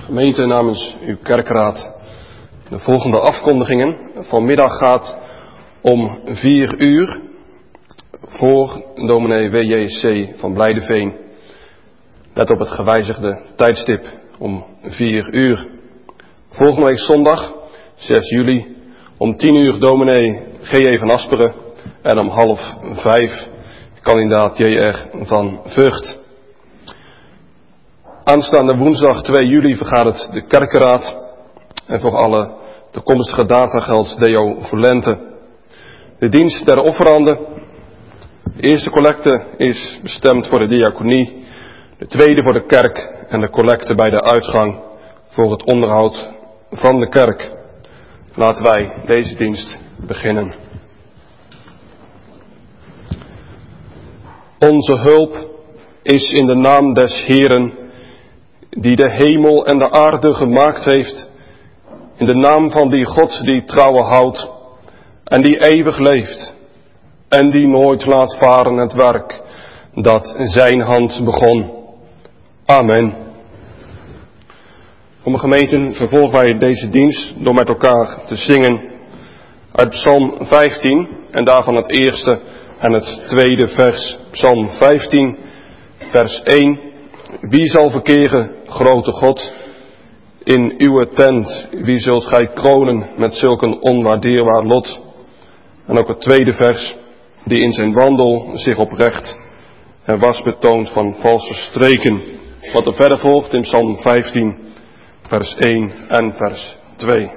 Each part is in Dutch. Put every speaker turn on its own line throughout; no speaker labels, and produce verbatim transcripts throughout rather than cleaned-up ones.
Gemeente, namens uw kerkraad, de volgende afkondigingen. Vanmiddag gaat om vier uur voor dominee W J C van Blijdeveen. Let op het gewijzigde tijdstip om vier uur. Volgende week zondag, zes juli, om tien uur dominee G J van Asperen en om half vijf kandidaat J R van Vught. Aanstaande woensdag twee juli vergadert de kerkenraad en voor alle toekomstige data geldt Deo Volente. De dienst der offeranden. De eerste collecte is bestemd voor de diaconie, de tweede voor de kerk en de collecte bij de uitgang voor het onderhoud van de kerk. Laten wij deze dienst beginnen. Onze hulp is in de naam des Heeren, die de hemel en de aarde gemaakt heeft, in de naam van die God die trouwe houdt en die eeuwig leeft en die nooit laat varen het werk dat zijn hand begon. Amen. Om de gemeenten vervolgen wij deze dienst door met elkaar te zingen uit Psalm vijftien en daarvan het eerste en het tweede vers. Psalm vijftien, vers één. Wie zal verkeren, grote God, in uw tent? Wie zult gij kronen met zulk een onwaardeerbaar lot? En ook het tweede vers, die in zijn wandel zich oprecht en was betoond van valse streken. Wat er verder volgt in Psalm vijftien, vers één en vers twee.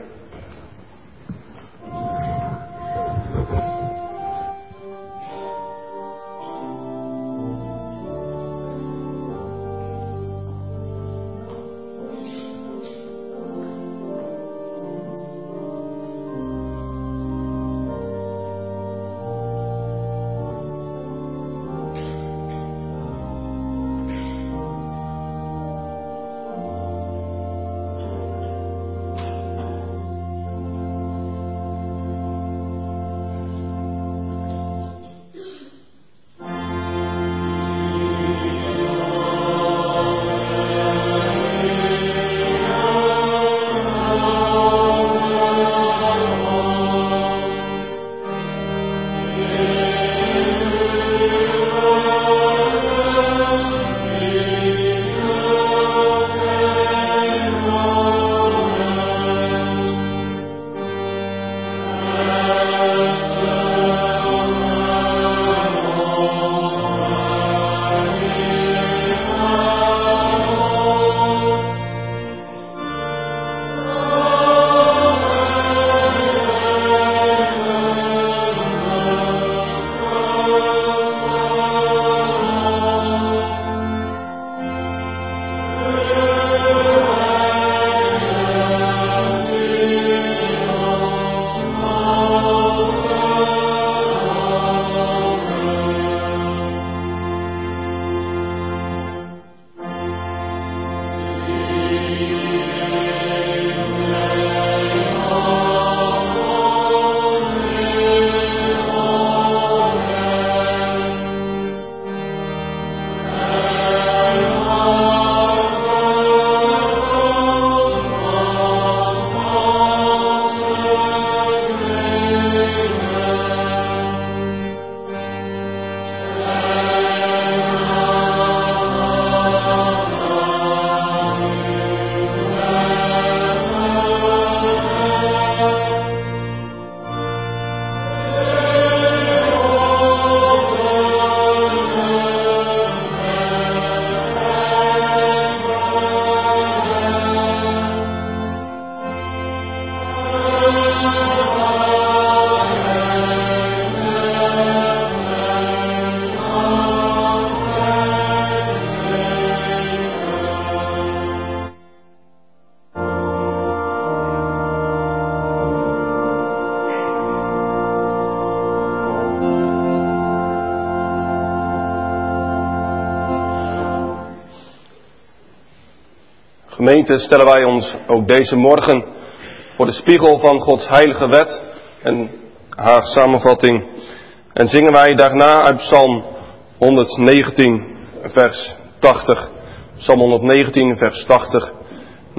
Gemeente, stellen wij ons ook deze morgen voor de spiegel van Gods heilige wet en haar samenvatting. En zingen wij daarna uit Psalm honderdzegentien, vers tachtig. Psalm honderdzegentien, vers tachtig.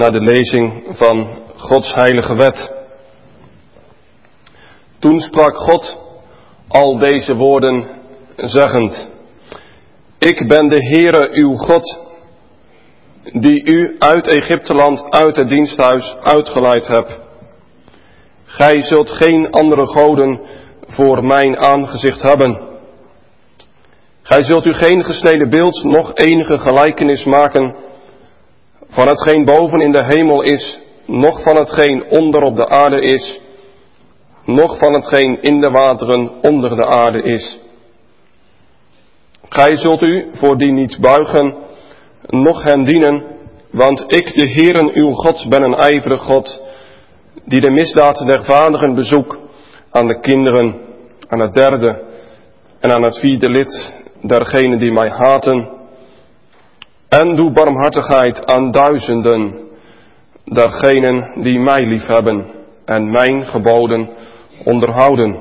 naar de lezing van Gods heilige wet. Toen sprak God al deze woorden zeggend: Ik ben de Heere uw God, die u uit Egypteland, uit het diensthuis uitgeleid heb. Gij zult geen andere goden voor mijn aangezicht hebben. Gij zult u geen gesneden beeld, noch enige gelijkenis maken van hetgeen boven in de hemel is, noch van hetgeen onder op de aarde is, noch van hetgeen in de wateren onder de aarde is. Gij zult u voor die niet buigen, noch hen dienen, want ik, de Heeren uw God, ben een ijverig God, die de misdaad der vaderen bezoek aan de kinderen, aan het derde en aan het vierde lid dergenen die mij haten, en doe barmhartigheid aan duizenden dergenen die mij liefhebben en mijn geboden onderhouden.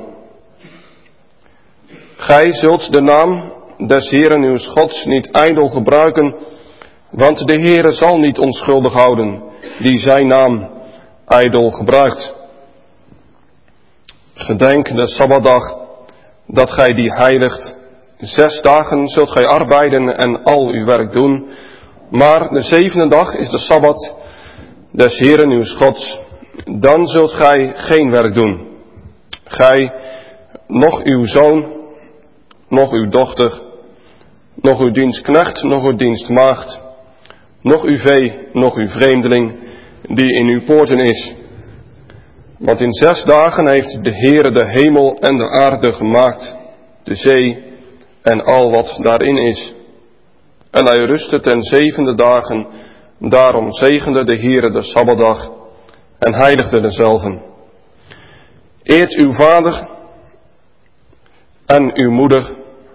Gij zult de naam des Heeren uws Gods niet ijdel gebruiken, want de Heere zal niet onschuldig houden die zijn naam ijdel gebruikt. Gedenk de Sabbatdag, dat gij die heiligt. Zes dagen zult gij arbeiden en al uw werk doen, maar de zevende dag is de Sabbat des Heeren uws Gods. Dan zult gij geen werk doen. Gij, noch uw zoon, noch uw dochter, noch uw dienstknecht, noch uw dienstmaagd, noch uw vee, noch uw vreemdeling, die in uw poorten is. Want in zes dagen heeft de Heere de hemel en de aarde gemaakt, de zee en al wat daarin is. En hij rustte ten zevende dagen, daarom zegende de Heere de Sabbatdag en heiligde dezelven. Eert uw vader en uw moeder,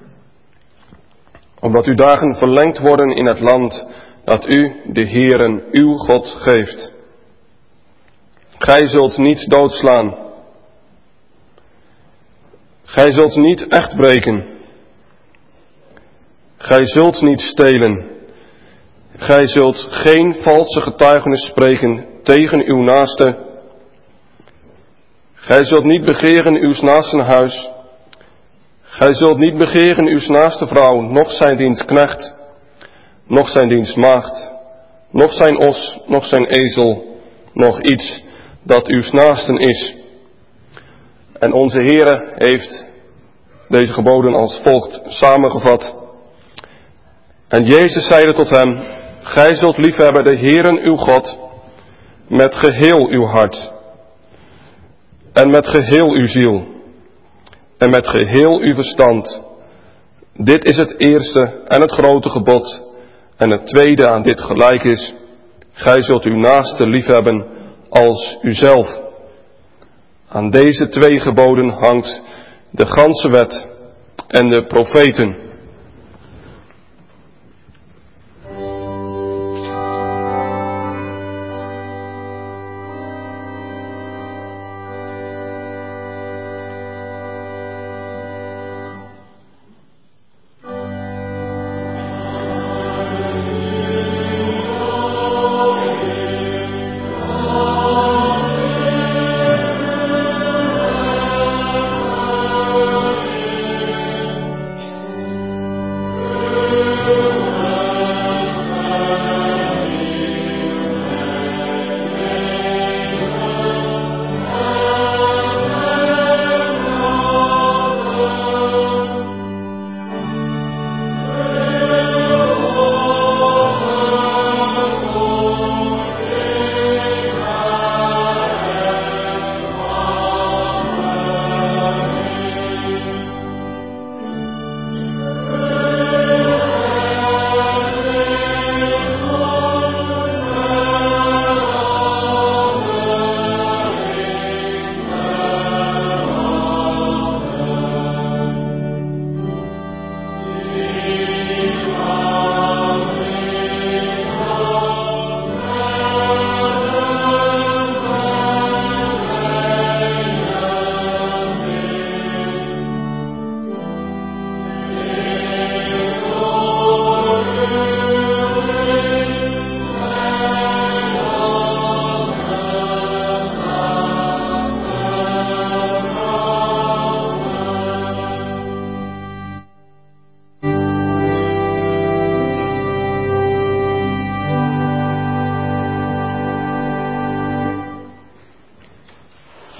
omdat uw dagen verlengd worden in het land dat u, de Heeren, uw God, geeft. Gij zult niet doodslaan. Gij zult niet echt breken. Gij zult niet stelen. Gij zult geen valse getuigenis spreken tegen uw naaste. Gij zult niet begeren uws naasten huis. Gij zult niet begeren uws naaste vrouw, noch zijn dienstknecht, noch zijn dienstmaagd, noch zijn os, noch zijn ezel, noch iets dat uws naasten is. En onze Heere heeft deze geboden als volgt samengevat. En Jezus zeide tot hem: Gij zult liefhebben de Heeren uw God met geheel uw hart, en met geheel uw ziel, en met geheel uw verstand. Dit is het eerste en het grote gebod. En het tweede aan dit gelijk is: Gij zult uw naaste liefhebben als uzelf. Aan deze twee geboden hangt de ganse wet en de profeten.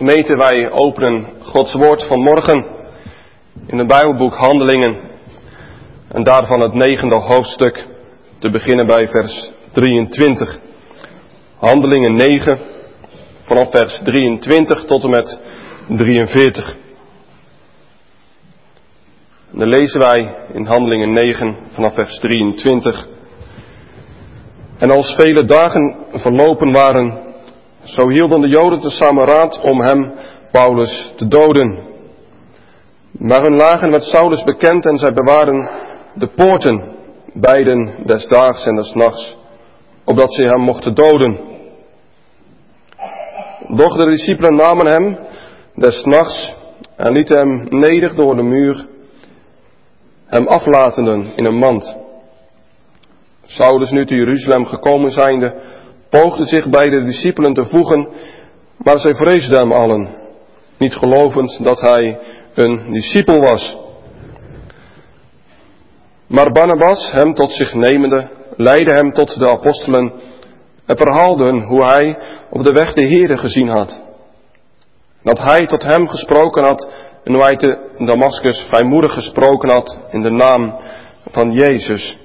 Gemeente, wij openen Gods woord van morgen in het Bijbelboek Handelingen en daarvan het negende hoofdstuk, te beginnen bij vers drieëntwintig. Handelingen negen, vanaf vers drieëntwintig tot en met drieënveertig. En dan lezen wij in Handelingen negen vanaf vers drieëntwintig. En als vele dagen verlopen waren, zo hielden de Joden tezamen raad om hem, Paulus, te doden. Maar hun lagen werd Saulus bekend en zij bewaarden de poorten, beiden des daags en des nachts, opdat zij hem mochten doden. Doch de discipelen namen hem des nachts en lieten hem neder door de muur, hem aflatenden in een mand. Saulus nu te Jeruzalem gekomen zijnde, poogde zich bij de discipelen te voegen, maar zij vreesden hem allen, niet gelovend dat hij een discipel was. Maar Barnabas, hem tot zich nemende, leidde hem tot de apostelen en verhaalde hun hoe hij op de weg de Heere gezien had. Dat hij tot hem gesproken had en hoe hij te Damaskus vrijmoedig gesproken had in de naam van Jezus.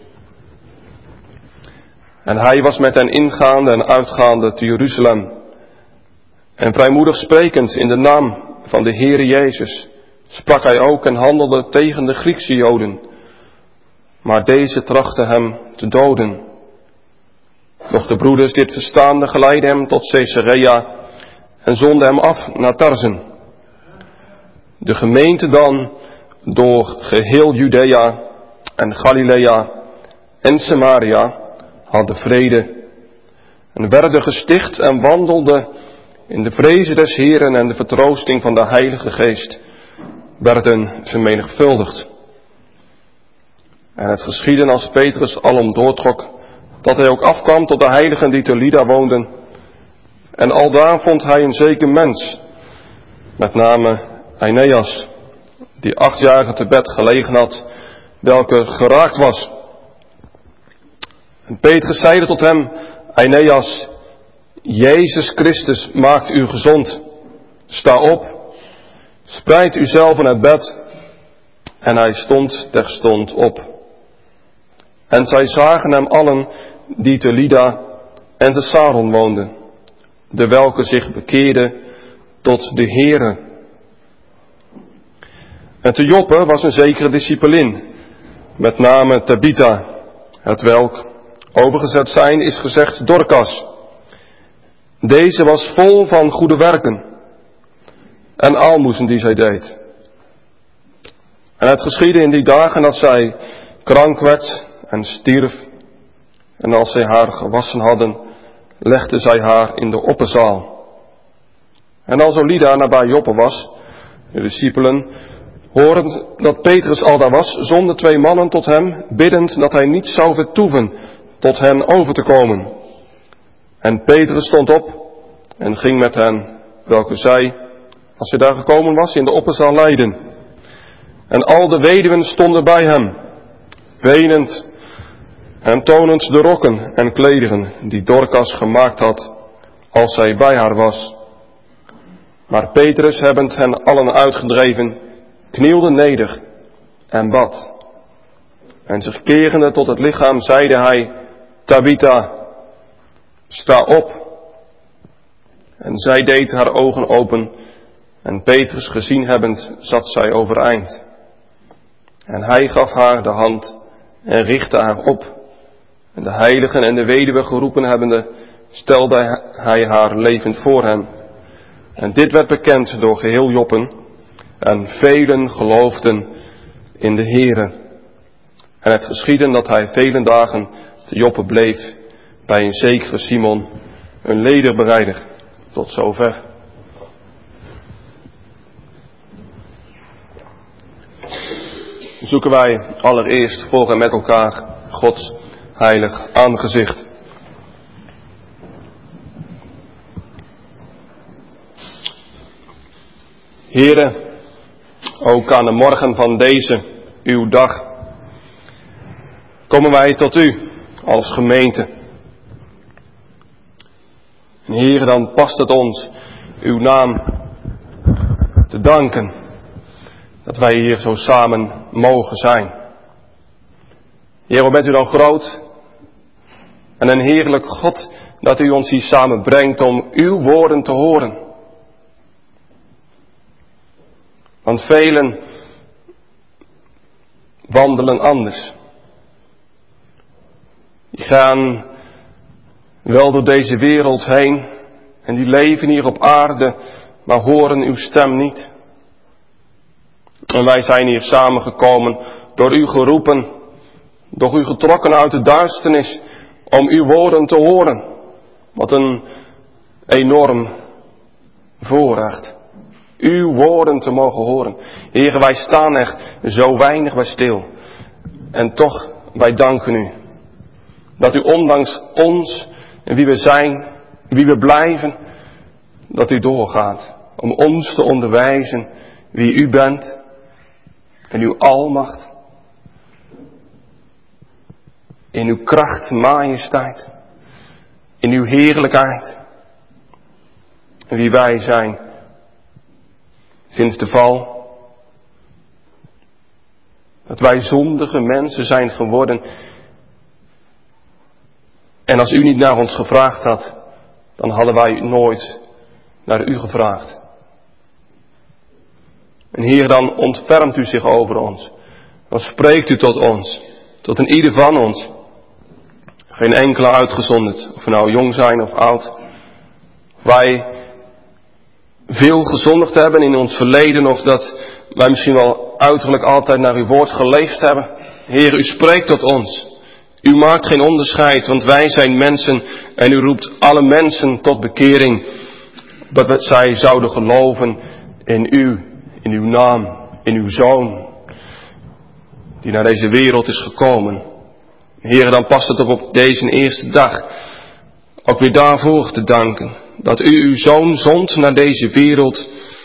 En hij was met hen ingaande en uitgaande te Jeruzalem. En vrijmoedig sprekend in de naam van de Heere Jezus, sprak hij ook en handelde tegen de Griekse Joden. Maar deze trachtten hem te doden. Doch de broeders dit verstaande geleidden hem tot Caesarea en zonden hem af naar Tarsen. De gemeente dan door geheel Judea en Galilea en Samaria hadden vrede en werden gesticht en wandelden in de vrezen des Heeren en de vertroosting van de Heilige Geest werden vermenigvuldigd. En het geschiedde als Petrus alom doortrok, dat hij ook afkwam tot de heiligen die te Lydda woonden. En aldaar vond hij een zeker mens, met name Aeneas, die acht jaar te bed gelegen had, welke geraakt was. En Petrus zeide tot hem, Aeneas, Jezus Christus maakt u gezond. Sta op, spreid uzelf in het bed. En hij stond terstond op. En zij zagen hem allen die te Lydda en te Saron woonden, de welke zich bekeerden tot de Heere. En te Joppe was een zekere discipelin, met name Tabitha, het welk overgezet zijn is gezegd Dorcas. Deze was vol van goede werken en aalmoezen die zij deed. En het geschiedde in die dagen dat zij krank werd en stierf. En als zij haar gewassen hadden, legden zij haar in de opperzaal. En alzo Lydda nabij Joppe was, de discipelen, horend dat Petrus al daar was, zonden twee mannen tot hem, biddend dat hij niet zou vertoeven tot hen over te komen. En Petrus stond op en ging met hen, welke zij, als hij daar gekomen was, in de opperzaal leiden. En al de weduwen stonden bij hem, wenend en tonend de rokken en klederen die Dorcas gemaakt had, als zij bij haar was. Maar Petrus, hebbend hen allen uitgedreven, knielde neder en bad. En zich kerende tot het lichaam, zeide hij, Tabitha, sta op. En zij deed haar ogen open, en Petrus gezien hebbend, zat zij overeind. En hij gaf haar de hand en richtte haar op. En de heiligen en de weduwe geroepen hebbende, stelde hij haar levend voor hen. En dit werd bekend door geheel Joppen, en velen geloofden in de Heere. En het geschiedde dat hij vele dagen te Joppe bleef, bij een zekere Simon, een lederbereider. Tot zover. Zoeken wij allereerst voor en met elkaar Gods heilig aangezicht. Heren, ook aan de morgen van deze, uw dag, komen wij tot u als gemeente. En Heer, dan past het ons uw naam te danken dat wij hier zo samen mogen zijn. Heer, wat bent u dan groot en een heerlijk God dat u ons hier samen brengt om uw woorden te horen. Want velen wandelen anders. Die gaan wel door deze wereld heen en die leven hier op aarde, maar horen uw stem niet. En wij zijn hier samengekomen, door u geroepen, door u getrokken uit de duisternis, om uw woorden te horen. Wat een enorm voorrecht. Uw woorden te mogen horen. Heer, wij staan echt zo weinig bij stil. En toch, wij danken u. Dat u ondanks ons en wie we zijn, wie we blijven, dat u doorgaat. Om ons te onderwijzen wie u bent. En uw almacht. In uw kracht, majesteit. In uw heerlijkheid. En wie wij zijn. Sinds de val. Dat wij zondige mensen zijn geworden. En als u niet naar ons gevraagd had, dan hadden wij nooit naar u gevraagd. En Heer, dan ontfermt u zich over ons. Dan spreekt u tot ons. Tot een ieder van ons. Geen enkele uitgezonderd. Of we nou jong zijn of oud. Of wij veel gezondigd hebben in ons verleden. Of dat wij misschien wel uiterlijk altijd naar uw woord geleefd hebben. Heer, u spreekt tot ons. U maakt geen onderscheid, want wij zijn mensen. En u roept alle mensen tot bekering. Dat zij zouden geloven in u. In uw naam, in uw Zoon, die naar deze wereld is gekomen. Heer, dan past het op op deze eerste dag, ook weer daarvoor te danken, dat u uw Zoon zond naar deze wereld,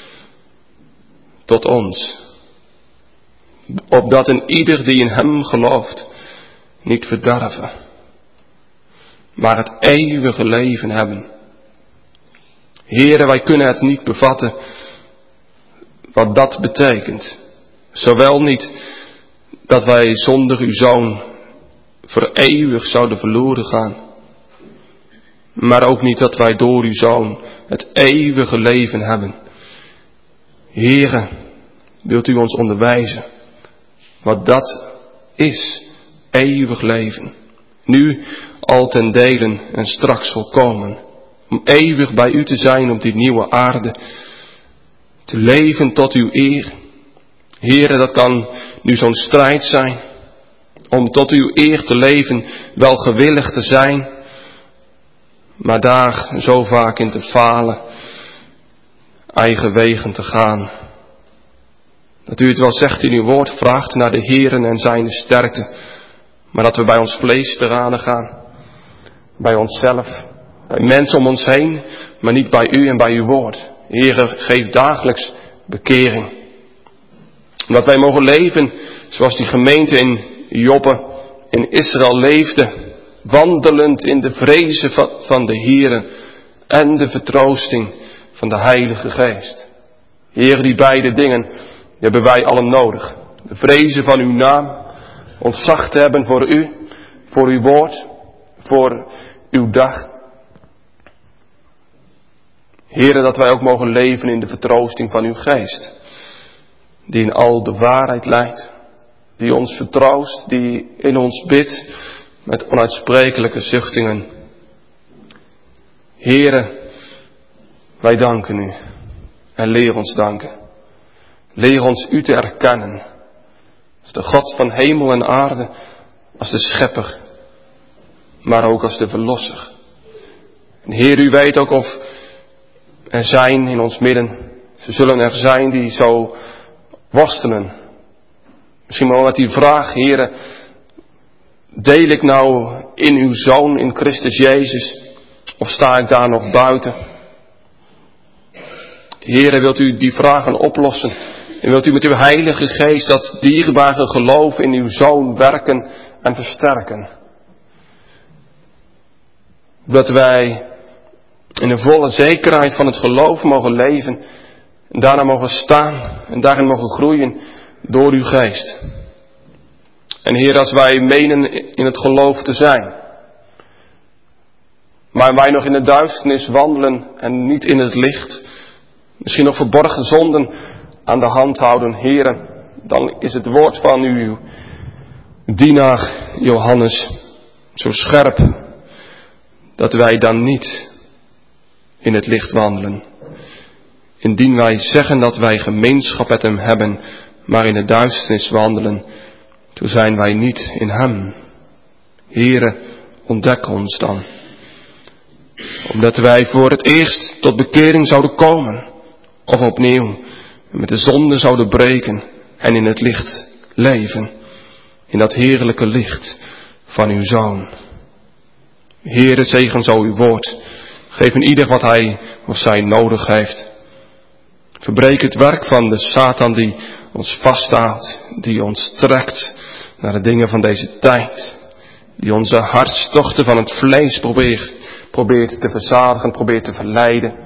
tot ons. Opdat een ieder die in hem gelooft, niet verderven, maar het eeuwige leven hebben. Heere, wij kunnen het niet bevatten, wat dat betekent. Zowel niet dat wij zonder uw Zoon voor eeuwig zouden verloren gaan. Maar ook niet dat wij door uw Zoon het eeuwige leven hebben. Heere, wilt u ons onderwijzen wat dat is, eeuwig leven. Nu al ten delen en straks volkomen. Om eeuwig bij u te zijn op die nieuwe aarde. Te leven tot uw eer. Heere, dat kan nu zo'n strijd zijn. Om tot uw eer te leven, wel gewillig te zijn. Maar daar zo vaak in te falen. Eigen wegen te gaan. Dat u het wel zegt in uw woord, vraagt naar de Heeren en zijn sterkte. Maar dat we bij ons vlees te raden gaan. Bij onszelf. Bij mensen om ons heen. Maar niet bij u en bij uw woord. Heere, geef dagelijks bekering. Dat wij mogen leven zoals die gemeente in Joppe, in Israël leefde. Wandelend in de vrezen van de Heere en de vertroosting van de Heilige Geest. Heere, die beide dingen die hebben wij allen nodig. De vrezen van uw naam, ontzag te hebben voor u, voor uw woord, voor uw dag. Heere, dat wij ook mogen leven in de vertroosting van uw geest. Die in al de waarheid leidt. Die ons vertroost, die in ons bidt met onuitsprekelijke zuchtingen. Heere, wij danken u. En leer ons danken. Leer ons u te erkennen. Als de God van hemel en aarde. Als de schepper. Maar ook als de verlosser. En Heer, u weet ook of er zijn in ons midden. Ze zullen er zijn die zo worstelen. Misschien wel met die vraag, Heere, deel ik nou in uw Zoon, in Christus Jezus, of sta ik daar nog buiten? Heere, wilt u die vragen oplossen? En wilt u met uw Heilige Geest dat dierbare geloof in uw Zoon werken en versterken? Dat wij in de volle zekerheid van het geloof mogen leven En daarna mogen staan en daarin mogen groeien door uw geest. En Heer, als wij menen in het geloof te zijn, maar wij nog in de duisternis wandelen en niet in het licht, misschien nog verborgen zonden aan de hand houden, Heer, dan is het woord van uw dienaar Johannes zo scherp dat wij dan niet in het licht wandelen. Indien wij zeggen dat wij gemeenschap met hem hebben, maar in de duisternis wandelen, toen zijn wij niet in hem. Heere, ontdek ons dan. Omdat wij voor het eerst tot bekering zouden komen, of opnieuw met de zonde zouden breken en in het licht leven. In dat heerlijke licht van uw Zoon. Heere, zegen zo uw woord. Geef in ieder wat hij of zij nodig heeft. Verbreek het werk van de Satan die ons vasthoudt, die ons trekt naar de dingen van deze tijd. Die onze hartstochten van het vlees probeert, probeert te verzadigen, probeert te verleiden.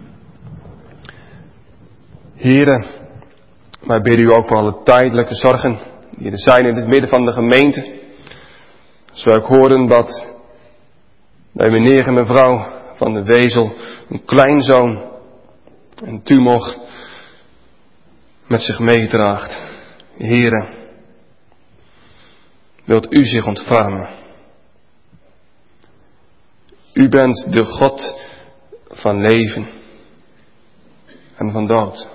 Heere, wij bidden u ook voor alle tijdelijke zorgen die er zijn in het midden van de gemeente. Als wij ook horen dat bij meneer en mevrouw van de Wezel een kleinzoon een tumor met zich meedraagt. Heere, wilt u zich ontfermen. U bent de God van leven en van dood.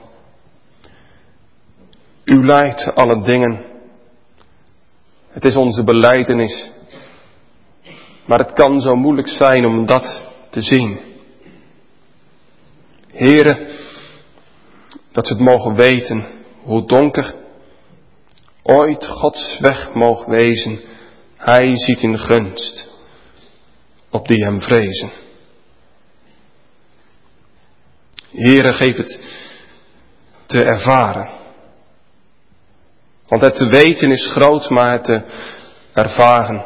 U leidt alle dingen. Het is onze belijdenis. Maar het kan zo moeilijk zijn om dat te zien. Heere, dat ze het mogen weten hoe donker ooit Gods weg mogen wezen. Hij ziet in gunst op die hem vrezen. Heere, geef het te ervaren. Want het te weten is groot, maar het te ervaren,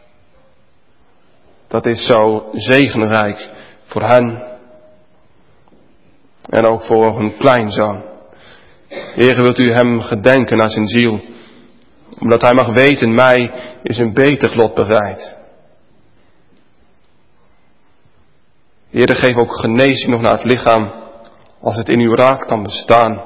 dat is zo zegenrijk voor hen. En ook voor hun kleinzoon. Heere, wilt u hem gedenken naar zijn ziel. Omdat hij mag weten, mij is een beter lot bereid. Heere, geef ook genezing nog naar het lichaam, als het in uw raad kan bestaan.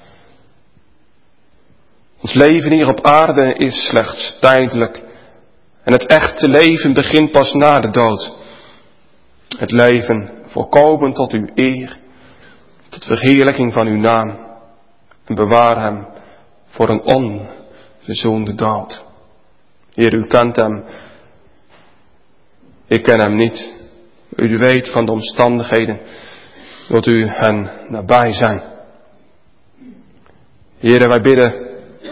Ons leven hier op aarde is slechts tijdelijk. En het echte leven begint pas na de dood. Het leven volkomen tot uw eer, tot verheerlijking van uw naam. En bewaar hem voor een onverzoende dood. Heer, u kent hem. Ik ken hem niet. U weet van de omstandigheden. Wilt u hen nabij zijn. Heer, wij bidden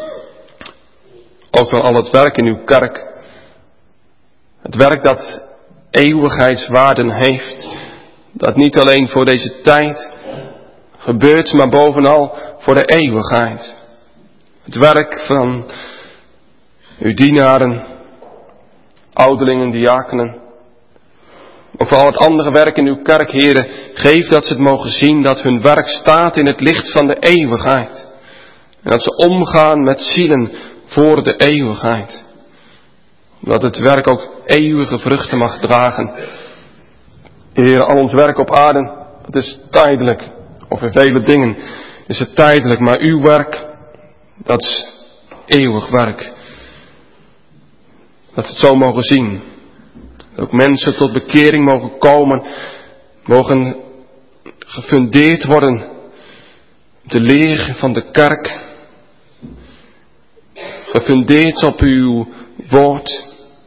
ook van al het werk in uw kerk. Het werk dat eeuwigheidswaarden heeft. Dat niet alleen voor deze tijd gebeurt, maar bovenal voor de eeuwigheid. Het werk van uw dienaren, ouderlingen, diakenen. Ook voor al het andere werk in uw kerk, heren, geef dat ze het mogen zien dat hun werk staat in het licht van de eeuwigheid. En dat ze omgaan met zielen voor de eeuwigheid. Dat het werk ook eeuwige vruchten mag dragen. Heer, al ons werk op aarde, dat is tijdelijk. Of in vele dingen is het tijdelijk. Maar uw werk, dat is eeuwig werk. Dat we het zo mogen zien. Dat ook mensen tot bekering mogen komen. Mogen gefundeerd worden. De leer van de kerk. Gefundeerd op uw woord.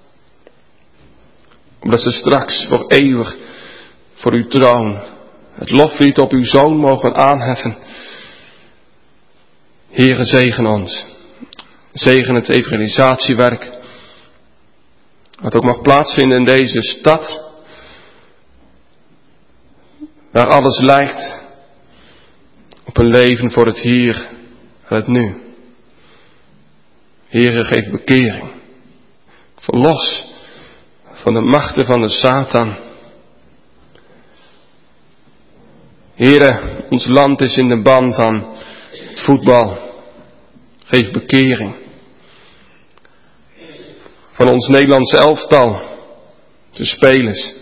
Omdat ze straks voor eeuwig voor uw troon het loflied op uw Zoon mogen aanheffen. Heere, zegen ons. Zegen het evangelisatiewerk. Wat ook mag plaatsvinden in deze stad. Waar alles lijkt op een leven voor het hier en het nu. Heere, geef bekering. Verlos van de machten van de Satan. Heere, Ons land is in de ban van het voetbal. Geef bekering. Van ons Nederlandse elftal, de spelers.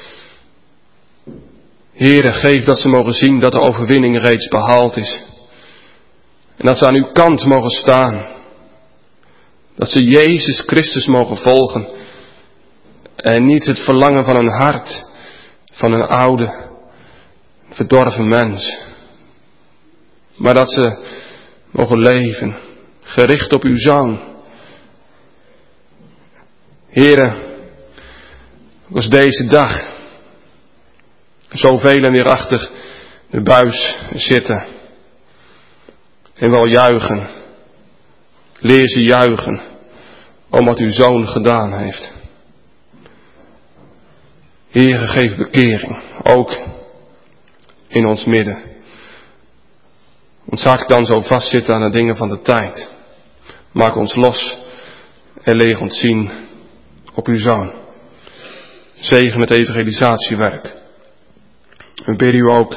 Heere, geef dat ze mogen zien dat de overwinning reeds behaald is. En dat ze aan uw kant mogen staan. Dat ze Jezus Christus mogen volgen. En niet het verlangen van een hart, van een oude, verdorven mens. Maar dat ze mogen leven, gericht op uw Zoon. Heere, was deze dag zoveel weer achter de buis zitten. En wel juichen. Leer ze juichen om wat uw Zoon gedaan heeft. Heere, geef bekering, ook in ons midden. Ons hart kan zo vastzitten aan de dingen van de tijd. Maak ons los en leer ons zien op uw Zoon. Zegen het evangelisatiewerk. We bidden u ook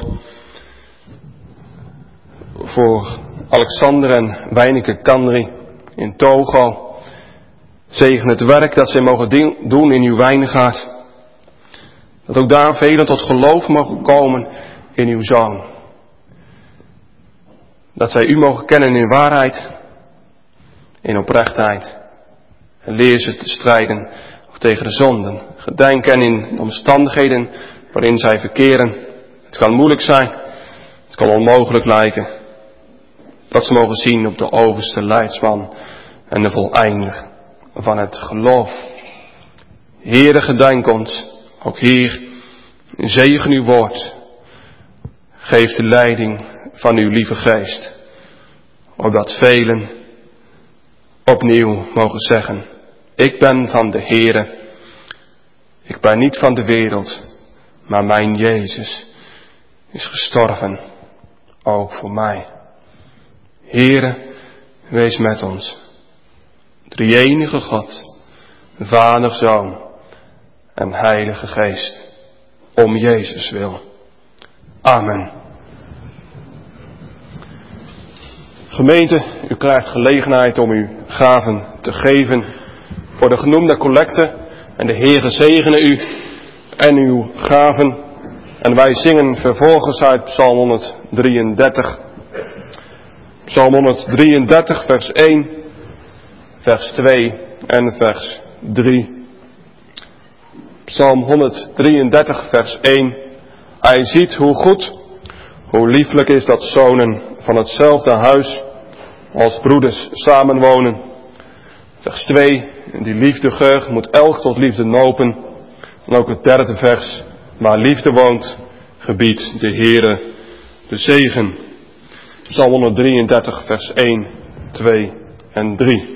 voor Alexander en Wijneke Kandri in Togo. Zegen het werk dat zij mogen doen in uw wijngaard. Dat ook daar velen tot geloof mogen komen in uw Zoon. Dat zij u mogen kennen in waarheid, in oprechtheid. En leer ze te strijden tegen de zonden. Gedenk hen in de omstandigheden waarin zij verkeren. Het kan moeilijk zijn. Het kan onmogelijk lijken. Dat ze mogen zien op de overste leidsman en de voleinder van het geloof. Heere, gedenk ons. Ook hier, zegen uw woord. Geef de leiding van uw lieve geest. Opdat velen opnieuw mogen zeggen. Ik ben van de Heere. Ik ben niet van de wereld. Maar mijn Jezus is gestorven. Ook voor mij. Heere, wees met ons. Drie-enige God. Vader, Zoon en Heilige Geest. Om Jezus wil. Amen. Gemeente, u krijgt gelegenheid om uw gaven te geven voor de genoemde collecte. En de Heere zegene u en uw gaven. En wij zingen vervolgens uit Psalm honderddrieëndertig. Psalm honderddrieëndertig, vers één, vers twee en vers drie. Psalm honderddrieëndertig, vers één. Hij ziet hoe goed, hoe lieflijk is dat zonen van hetzelfde huis als broeders samenwonen. Vers twee. Die liefdegeur moet elk tot liefde nopen. En ook het derde vers. Waar liefde woont, gebiedt de Heere de zegen. Psalm honderddrieëndertig, vers één, twee en drie.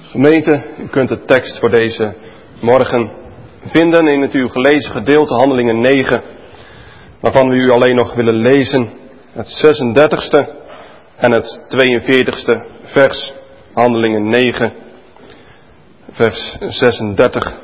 Gemeente, u kunt de tekst voor deze morgen vinden in het u gelezen gedeelte Handelingen negen, waarvan we u alleen nog willen lezen het zesendertigste en het tweeënveertigste vers. Handelingen negen, vers zesendertig.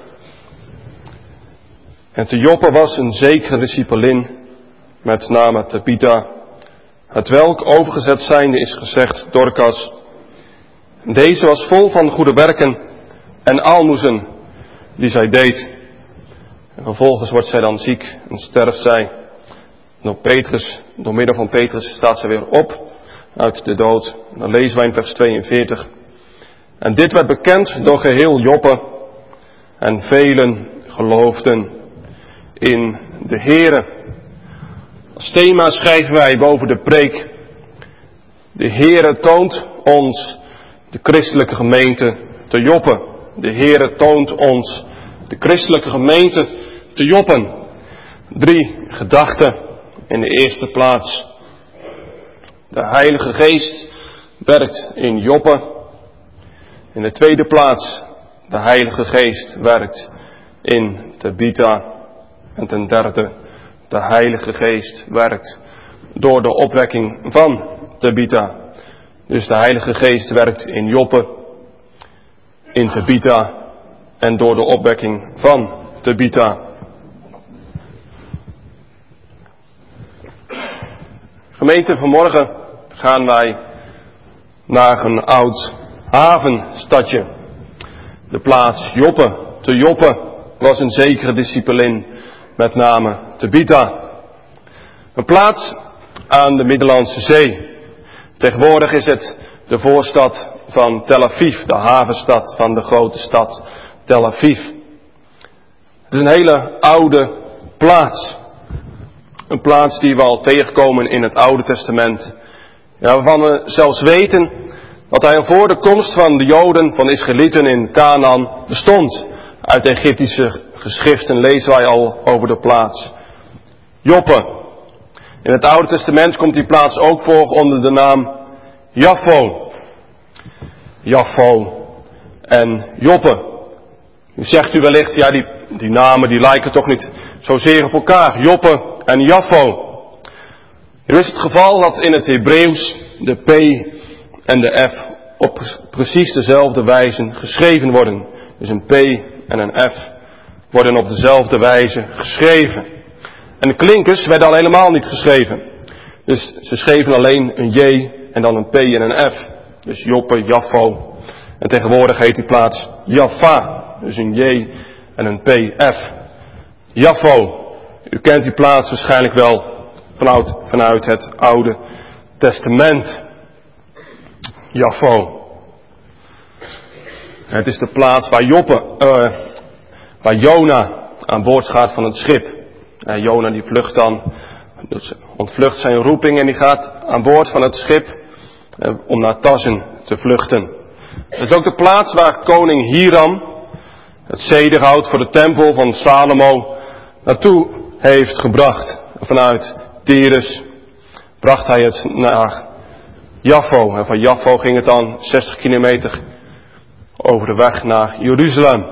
En te Joppe was een zekere discipelin, met name Tabitha, het welk overgezet zijnde is gezegd Dorcas. Deze was vol van goede werken en aalmoezen die zij deed. En vervolgens wordt zij dan ziek en sterft zij. Door Petrus, door middel van Petrus staat zij weer op uit de dood. Dan lezen wij in vers tweeënveertig. En dit werd bekend door geheel Joppe. En velen geloofden in de Heere. Als thema schrijven wij boven de preek: de Heere toont ons de christelijke gemeente te Joppe. De Heere toont ons de christelijke gemeente te Joppen. Drie gedachten in de eerste plaats. De Heilige Geest werkt in Joppe. In de tweede plaats, de Heilige Geest werkt in Tabitha. En ten derde, de Heilige Geest werkt door de opwekking van Tabitha. Dus de Heilige Geest werkt in Joppe, in Tabitha en door de opwekking van Tabitha. Gemeente, vanmorgen gaan wij naar een oud havenstadje. De plaats Joppe. Te Joppe was een zekere discipelin, met name Tabitha. Een plaats aan de Middellandse Zee. Tegenwoordig is het de voorstad van Tel Aviv, de havenstad van de grote stad Tel Aviv. Het is een hele oude plaats. Een plaats die we al tegenkomen in het Oude Testament. Ja, waarvan we zelfs weten dat hij al voor de komst van de Joden, van de Israëlieten in Canaan bestond. Uit Egyptische geschriften lezen wij al over de plaats Joppe. In het Oude Testament komt die plaats ook voor onder de naam Jaffo. Jaffo en Joppe. Nu zegt u wellicht, ja die, die namen die lijken toch niet zozeer op elkaar. Joppe en Jaffo. Nu is het geval dat in het Hebreeuws de P en de F op precies dezelfde wijze geschreven worden. Dus een P en een F worden op dezelfde wijze geschreven. En de klinkers werden al helemaal niet geschreven. Dus ze schreven alleen een J en dan een P en een F. Dus Joppe, Jaffo. En tegenwoordig heet die plaats Jaffa. Dus een J en een P, F. Jaffo. U kent die plaats waarschijnlijk wel vanuit, vanuit het Oude Testament. Jaffo. Het is de plaats waar Joppe, uh, waar Jona aan boord gaat van het schip. Uh, Jona die vlucht dan, ontvlucht zijn roeping en die gaat aan boord van het schip uh, om naar Tarsen te vluchten. Het is ook de plaats waar koning Hiram het zederhout voor de tempel van Salomo naartoe heeft gebracht. Vanuit Tyrus bracht hij het naar Jaffo. En van Jaffo ging het dan zestig kilometer over de weg naar Jeruzalem.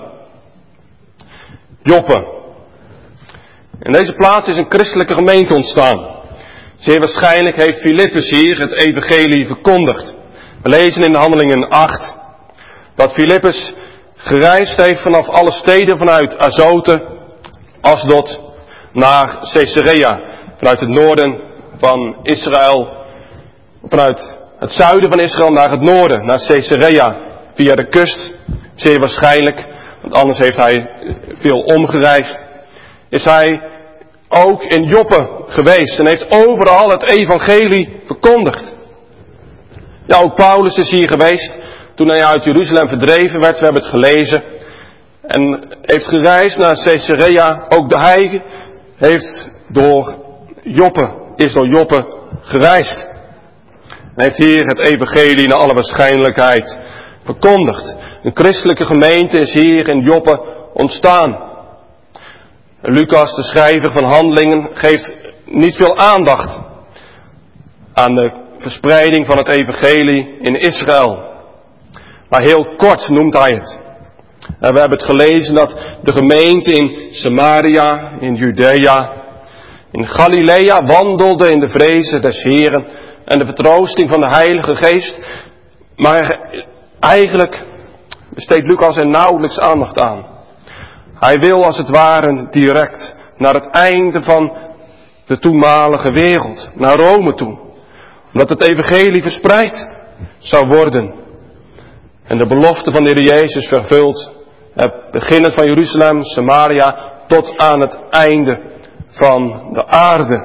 Joppe. In deze plaats is een christelijke gemeente ontstaan. Zeer waarschijnlijk heeft Filippus hier het evangelie verkondigd. We lezen in de Handelingen acht dat Filippus gereisd heeft vanaf alle steden vanuit Azote, Asdod, naar Caesarea. Vanuit het noorden van Israël, vanuit het zuiden van Israël naar het noorden, naar Caesarea. Via de kust, zeer waarschijnlijk, want anders heeft hij veel omgereisd. Is hij ook in Joppe geweest en heeft overal het evangelie verkondigd. Ja, ook Paulus is hier geweest toen hij uit Jeruzalem verdreven werd, we hebben het gelezen. En heeft gereisd naar Caesarea, ook de hij heeft door Joppe, is door Joppe gereisd. En heeft hier het evangelie naar alle waarschijnlijkheid verkondigd. Een christelijke gemeente is hier in Joppe ontstaan. Lucas, de schrijver van Handelingen, geeft niet veel aandacht aan de verspreiding van het evangelie in Israël. Maar heel kort noemt hij het. En we hebben het gelezen dat de gemeente in Samaria, in Judea, in Galilea wandelde in de vrezen des Heren en de vertroosting van de Heilige Geest. Maar eigenlijk besteedt Lucas er nauwelijks aandacht aan. Hij wil als het ware direct naar het einde van de toenmalige wereld, naar Rome toe. Omdat het evangelie verspreid zou worden. En de belofte van de Heer Jezus vervuld. Het beginnen van Jeruzalem, Samaria, tot aan het einde van de aarde.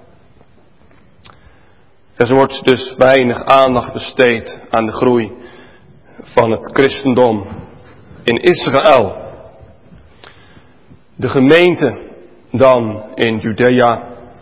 Er wordt dus weinig aandacht besteed aan de groei van het christendom in Israël. De gemeente dan in Judea,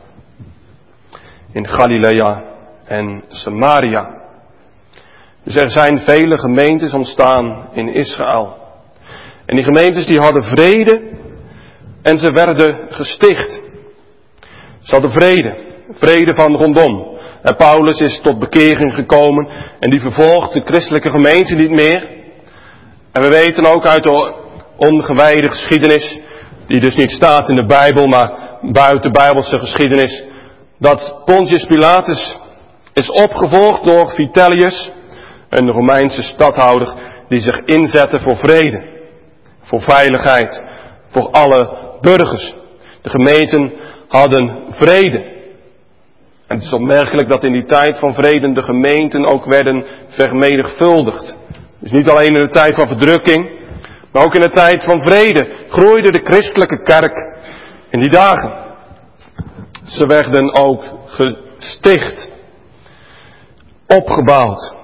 in Galilea en Samaria. Dus er zijn vele gemeentes ontstaan in Israël. En die gemeentes die hadden vrede en ze werden gesticht. Ze hadden vrede, vrede van rondom. En Paulus is tot bekering gekomen en die vervolgt de christelijke gemeente niet meer. En we weten ook uit de ongewijde geschiedenis, die dus niet staat in de Bijbel, maar buiten Bijbelse geschiedenis, dat Pontius Pilatus is opgevolgd door Vitellius, een Romeinse stadhouder die zich inzette voor vrede, voor veiligheid, voor alle burgers. De gemeenten hadden vrede. En het is opmerkelijk dat in die tijd van vrede de gemeenten ook werden vermenigvuldigd. Dus niet alleen in de tijd van verdrukking, maar ook in de tijd van vrede groeide de christelijke kerk in die dagen. Ze werden ook gesticht, opgebouwd.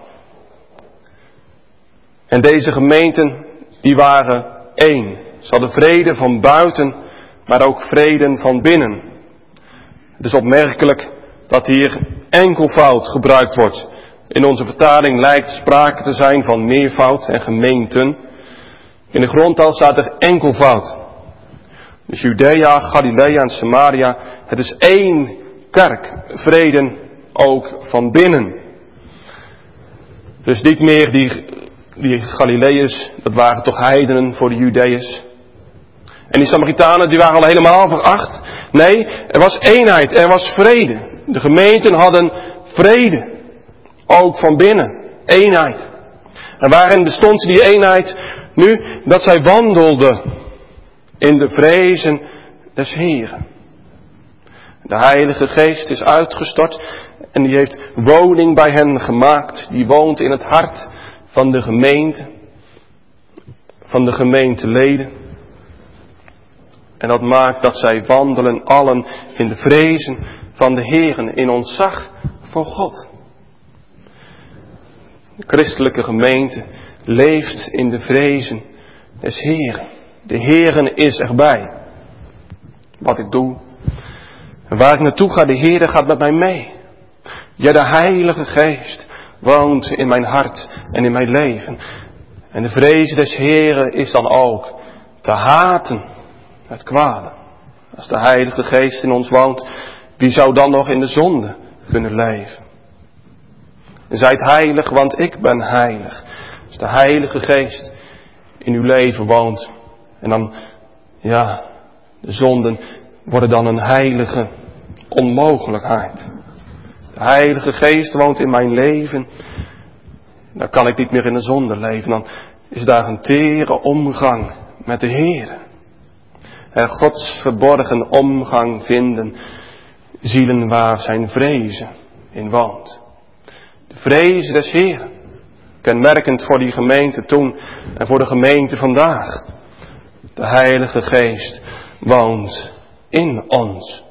En deze gemeenten, die waren één. Ze hadden vrede van buiten, maar ook vrede van binnen. Het is opmerkelijk dat hier enkelvoud gebruikt wordt. In onze vertaling lijkt sprake te zijn van meervoud en gemeenten. In de grondtaal staat er enkelvoud. Dus Judea, Galilea en Samaria, het is één kerk. Vrede ook van binnen. Dus niet meer die, die Galileërs, dat waren toch heidenen voor de Judeërs. En die Samaritanen, die waren al helemaal veracht. Nee, er was eenheid, er was vrede. De gemeenten hadden vrede. Ook van binnen. Eenheid. En waarin bestond die eenheid? Nu, dat zij wandelden in de vrezen des Heeren. De Heilige Geest is uitgestort en die heeft woning bij hen gemaakt. Die woont in het hart van de gemeente, van de gemeenteleden. En dat maakt dat zij wandelen allen in de vrezen van de Heeren, in ontzag voor God. De christelijke gemeente leeft in de vrezen des Heeren. De Heeren is erbij. Wat ik doe, en waar ik naartoe ga, de Heere gaat met mij mee. Ja, de Heilige Geest woont in mijn hart en in mijn leven. En de vrees des Heeren is dan ook te haten, het kwade. Als de Heilige Geest in ons woont, wie zou dan nog in de zonde kunnen leven? Zijt heilig, want ik ben heilig. Als de Heilige Geest in uw leven woont, en dan, ja, de zonden worden dan een heilige onmogelijkheid. De Heilige Geest woont in mijn leven, dan kan ik niet meer in de zonde leven. Dan is daar een tere omgang met de Heer. En Gods verborgen omgang vinden, zielen waar zijn vrezen in woont. De vrees des Heeren, kenmerkend voor die gemeente toen en voor de gemeente vandaag. De Heilige Geest woont in ons.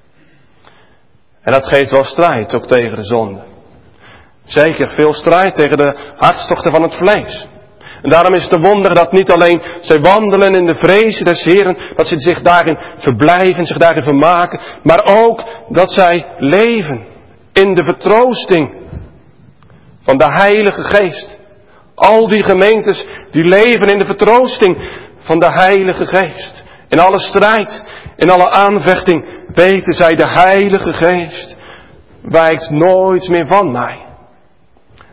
En dat geeft wel strijd ook tegen de zonde. Zeker veel strijd tegen de hartstochten van het vlees. En daarom is het een wonder dat niet alleen zij wandelen in de vrezen des Heeren, dat ze zich daarin verblijven, zich daarin vermaken, maar ook dat zij leven in de vertroosting van de Heilige Geest. Al die gemeentes die leven in de vertroosting van de Heilige Geest. In alle strijd, in alle aanvechting weten zij, de Heilige Geest wijkt nooit meer van mij.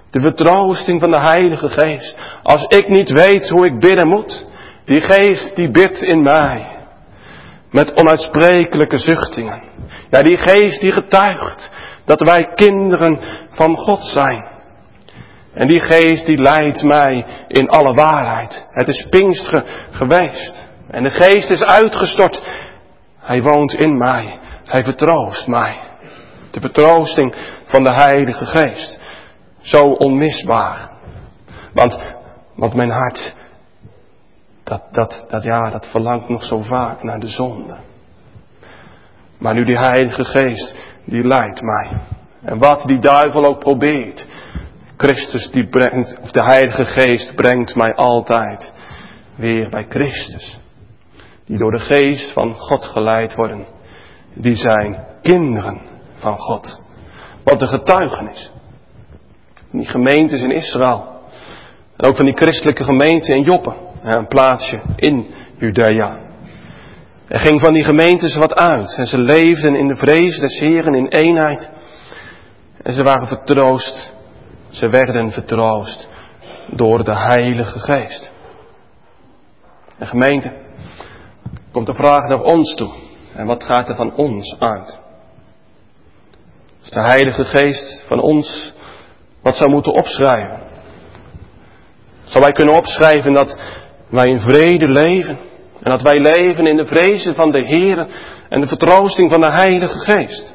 De vertroosting van de Heilige Geest. Als ik niet weet hoe ik bidden moet. Die Geest die bidt in mij. Met onuitsprekelijke zuchtingen. Ja, die Geest die getuigt dat wij kinderen van God zijn. En die Geest die leidt mij in alle waarheid. Het is Pinksteren geweest. En de Geest is uitgestort. Hij woont in mij. Hij vertroost mij. De vertroosting van de Heilige Geest. Zo onmisbaar. Want, want mijn hart, dat, dat, dat, ja, dat verlangt nog zo vaak naar de zonde. Maar nu die Heilige Geest, die leidt mij. En wat die duivel ook probeert. Christus die brengt, of de Heilige Geest brengt mij altijd weer bij Christus. Die door de Geest van God geleid worden. Die zijn kinderen van God. Wat de getuigenis. Die gemeentes in Israël. En ook van die christelijke gemeente in Joppe. Een plaatsje in Judea. Er ging van die gemeentes wat uit. En ze leefden in de vrees des Heeren in eenheid. En ze waren vertroost. Ze werden vertroost door de Heilige Geest. En gemeente, komt de vraag naar ons toe. En wat gaat er van ons uit? Als de Heilige Geest van ons wat zou moeten opschrijven. Zou wij kunnen opschrijven dat wij in vrede leven. En dat wij leven in de vrezen van de Heer en de vertroosting van de Heilige Geest.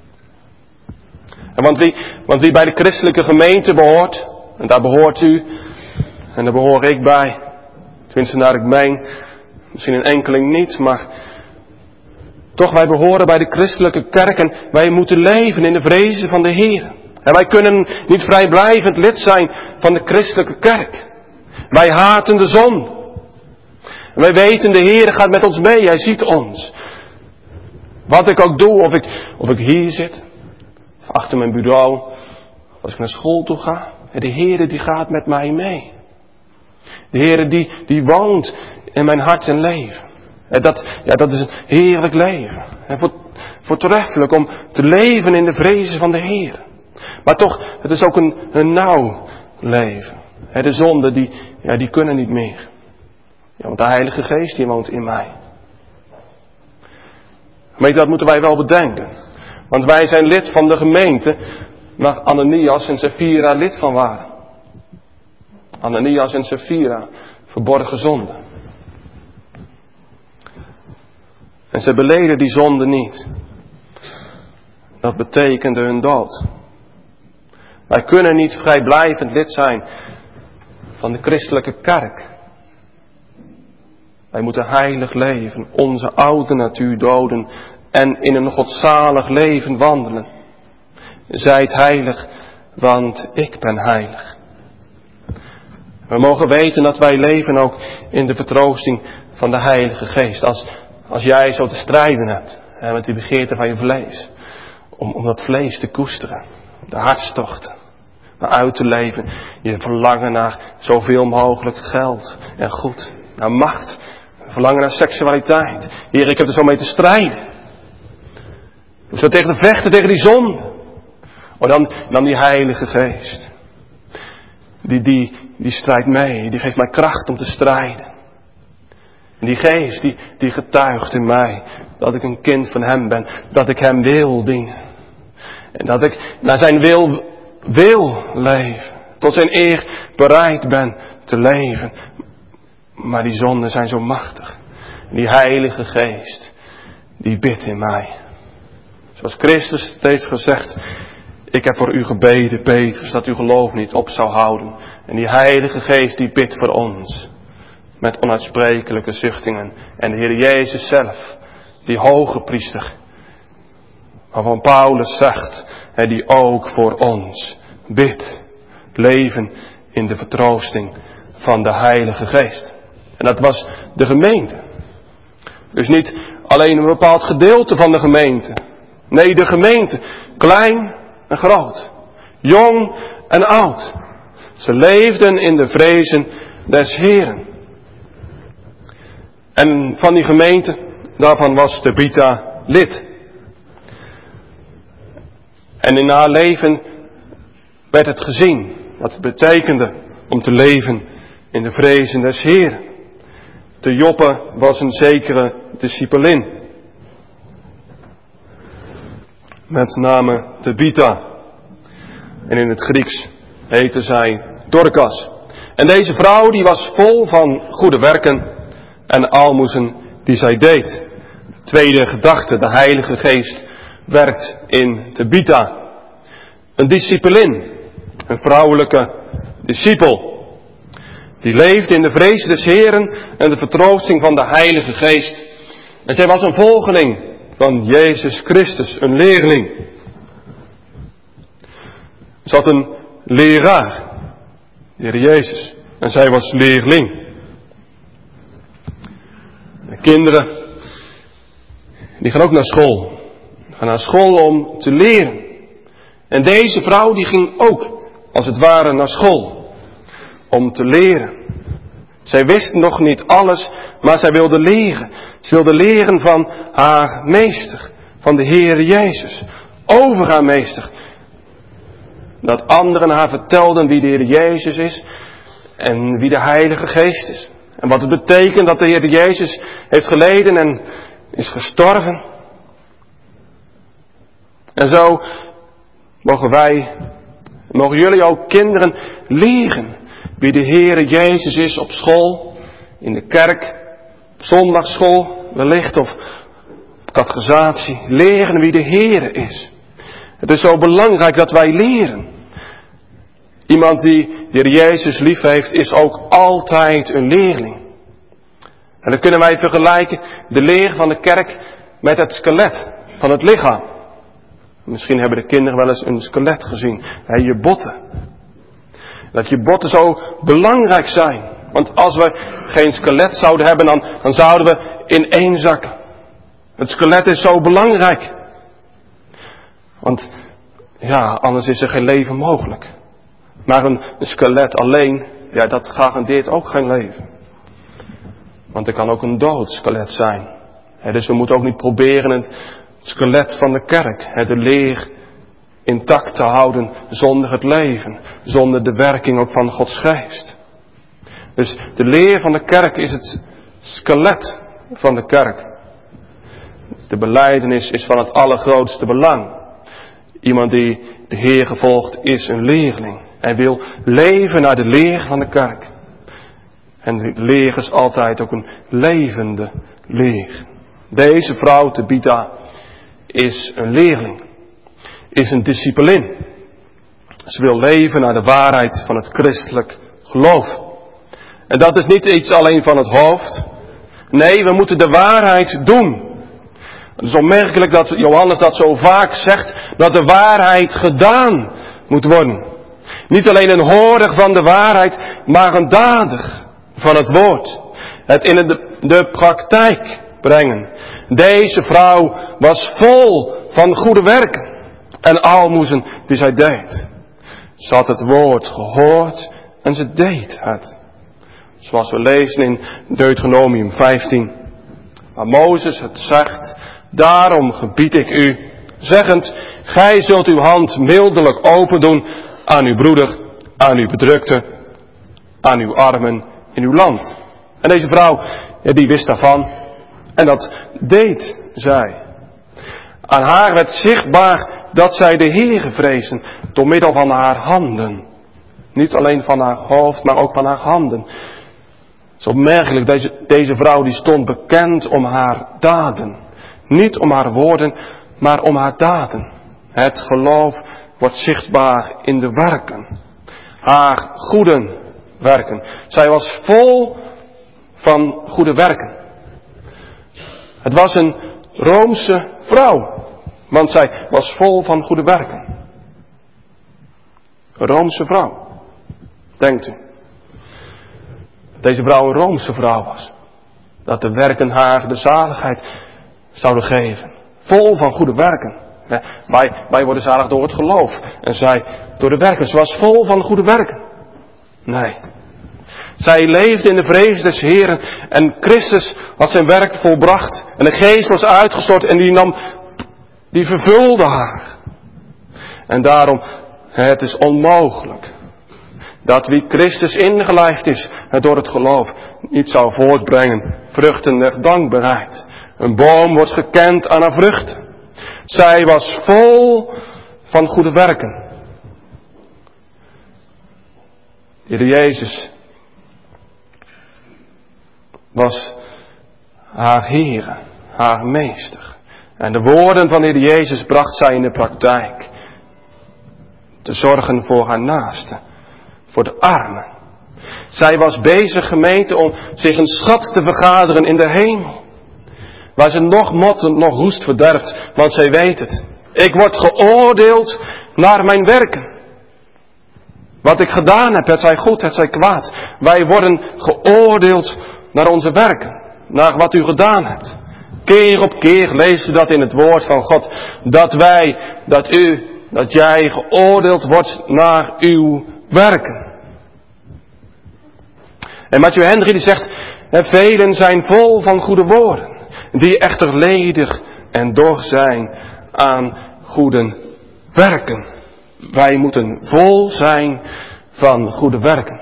En want wie, want wie bij de christelijke gemeente behoort, en daar behoort u, en daar behoor ik bij, tenminste naar ik meen, misschien een enkeling niet, maar toch wij behoren bij de christelijke kerk en wij moeten leven in de vrezen van de Heer. En wij kunnen niet vrijblijvend lid zijn van de christelijke kerk. Wij haten de zonde. En wij weten, de Heer gaat met ons mee, Hij ziet ons. Wat ik ook doe, of ik, of ik hier zit, of achter mijn bureau, of als ik naar school toe ga, de Heer die gaat met mij mee. De Heer die, die woont in mijn hart en leven. En dat, ja, dat is een heerlijk leven. En voor, voortreffelijk om te leven in de vrezen van de Heer. Maar toch, het is ook een, een nauw leven. He, de zonden, die, ja, die kunnen niet meer. Ja, want de Heilige Geest, die woont in mij. Maar dat moeten wij wel bedenken. Want wij zijn lid van de gemeente waar Ananias en Sapphira lid van waren. Ananias en Sapphira, verborgen zonden. En ze beleden die zonde niet. Dat betekende hun dood. Wij kunnen niet vrijblijvend lid zijn van de christelijke kerk. Wij moeten heilig leven, onze oude natuur doden en in een godzalig leven wandelen. Zijt heilig, want ik ben heilig. We mogen weten dat wij leven ook in de vertroosting van de Heilige Geest. Als, als jij zo te strijden hebt, hè, met die begeerte van je vlees. Om, om dat vlees te koesteren. De hartstochten. Naar uit te leven. Je verlangen naar zoveel mogelijk geld en goed. Naar macht. Verlangen naar seksualiteit. Heer, ik heb er zo mee te strijden. Ik zou tegen de vechten, tegen die zonde. Oh, dan, dan die Heilige Geest. Die, die, die strijdt mee. Die geeft mij kracht om te strijden. En die Geest, die, die getuigt in mij. Dat ik een kind van Hem ben. Dat ik Hem wil dienen. En dat ik naar zijn wil, wil leven. Tot zijn eer bereid ben te leven. Maar die zonden zijn zo machtig. En die Heilige Geest, die bidt in mij. Zoals Christus het heeft gezegd. Ik heb voor u gebeden, Petrus, dat uw geloof niet op zou houden. En die Heilige Geest die bidt voor ons. Met onuitsprekelijke zuchtingen. En de Heer Jezus zelf, die hoge priester. Waarvan Paulus zegt, en die ook voor ons bidt. Leven in de vertroosting van de Heilige Geest. En dat was de gemeente. Dus niet alleen een bepaald gedeelte van de gemeente. Nee, de gemeente. Klein en groot. Jong en oud. Ze leefden in de vrezen des Heeren. En van die gemeente, daarvan was Tabitha lid. En in haar leven werd het gezien. wat het betekende om te leven in de vrezen des Heeren. De Joppe was een zekere discipelin. Met name Tabitha. En in het Grieks heette zij Dorcas. En deze vrouw die was vol van goede werken en aalmoezen die zij deed. Tweede gedachte, de Heilige Geest werkt in Tabitha. Een discipelin, een vrouwelijke discipel. Die leefde in de vrees des Heeren en de vertroosting van de Heilige Geest. En zij was een volgeling van Jezus Christus, een leerling. Ze had een leraar, de Heer Jezus, en zij was leerling. De kinderen, die gaan ook naar school. Die gaan naar school om te leren. En deze vrouw die ging ook, als het ware, naar school. Om te leren. Zij wist nog niet alles, maar zij wilde leren. Ze wilde leren van haar meester, van de Heer Jezus. Over haar meester. Dat anderen haar vertelden wie de Heer Jezus is en wie de Heilige Geest is. En wat het betekent dat de Heer Jezus heeft geleden en is gestorven. En zo mogen wij, mogen jullie ook kinderen leren wie de Heer Jezus is op school, in de kerk, op zondagsschool wellicht of op catechisatie. Leren wie de Heer is. Het is zo belangrijk dat wij leren. Iemand die de Heer Jezus lief heeft is ook altijd een leerling. En dan kunnen wij vergelijken de leer van de kerk met het skelet van het lichaam. Misschien hebben de kinderen wel eens een skelet gezien. Ja, je botten. Dat je botten zo belangrijk zijn. Want als we geen skelet zouden hebben, dan, dan zouden we ineenzakken. Het skelet is zo belangrijk. Want ja, anders is er geen leven mogelijk. Maar een, een skelet alleen, ja, dat garandeert ook geen leven. Want er kan ook een dood skelet zijn. He, dus we moeten ook niet proberen het skelet van de kerk, he, de leer, intact te houden zonder het leven. Zonder de werking ook van Gods geest. Dus de leer van de kerk is het skelet van de kerk. De belijdenis is van het allergrootste belang. Iemand die de Heer gevolgt is een leerling. Hij wil leven naar de leer van de kerk. En de leer is altijd ook een levende leer. Deze vrouw, Tabitha, is een leerling. Is een discipelin. Ze wil leven naar de waarheid van het christelijk geloof. En dat is niet iets alleen van het hoofd. Nee, we moeten de waarheid doen. Het is opmerkelijk dat Johannes dat zo vaak zegt, dat de waarheid gedaan moet worden. Niet alleen een hoorder van de waarheid, maar een dader van het woord. Het in de, de praktijk brengen. Deze vrouw was vol van goede werken en aalmoezen die zij deed. Ze had het woord gehoord en ze deed het. Zoals we lezen in Deuteronomium vijftien. Waar Mozes het zegt, daarom gebied ik u, zeggend, gij zult uw hand mildelijk open doen aan uw broeder, aan uw bedrukte, aan uw armen in uw land. En deze vrouw, ja, die wist daarvan. En dat deed zij. Aan haar werd zichtbaar dat zij de Heere vreesde door middel van haar handen. Niet alleen van haar hoofd, maar ook van haar handen. Het is opmerkelijk, deze, deze vrouw die stond bekend om haar daden. Niet om haar woorden, maar om haar daden. Het geloof wordt zichtbaar in de werken. Haar goede werken. Zij was vol van goede werken. Het was een Roomse vrouw. Want zij was vol van goede werken. Een Roomse vrouw. Denkt u. Deze vrouw een Roomse vrouw was. Dat de werken haar de zaligheid zouden geven. Vol van goede werken. Wij, wij worden zalig door het geloof. En zij door de werken. Ze was vol van goede werken. Nee. Zij leefde in de vrees des Heeren. En Christus had zijn werk volbracht. En de geest was uitgestort. En die nam, die vervulde haar. En daarom, het is onmogelijk Dat wie Christus ingelijfd is en door het geloof niet zou voortbrengen vruchten der dankbaarheid. Een boom wordt gekend aan haar vruchten. Zij was vol van goede werken. De Heer Jezus was haar Heer, haar meester. En de woorden van de Heer Jezus bracht zij in de praktijk. Te zorgen voor haar naasten, voor de armen. Zij was bezig, gemeente, om zich een schat te vergaderen in de hemel. Waar ze nog mot en nog roest verderft, want zij weet het. Ik word geoordeeld naar mijn werken. Wat ik gedaan heb, het zij goed, het zij kwaad. Wij worden geoordeeld naar onze werken. Naar wat u gedaan hebt. Keer op keer leest u dat in het woord van God. Dat wij, dat u, dat jij geoordeeld wordt naar uw werken. En Matthew Henry die zegt, velen zijn vol van goede woorden. Die echter ledig en dor zijn aan goede werken. Wij moeten vol zijn van goede werken.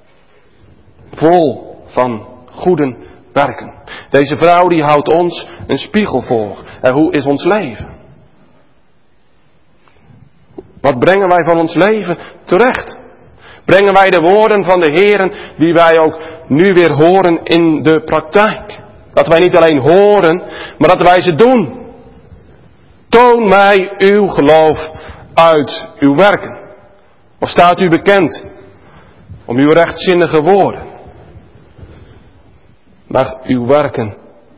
Vol van goede werken. Deze vrouw die houdt ons een spiegel voor. En hoe is ons leven? Wat brengen wij van ons leven terecht? Brengen wij de woorden van de Heeren die wij ook nu weer horen in de praktijk? Dat wij niet alleen horen, maar dat wij ze doen. Toon mij uw geloof uit uw werken. Of staat u bekend om uw rechtzinnige woorden? Maar uw werken,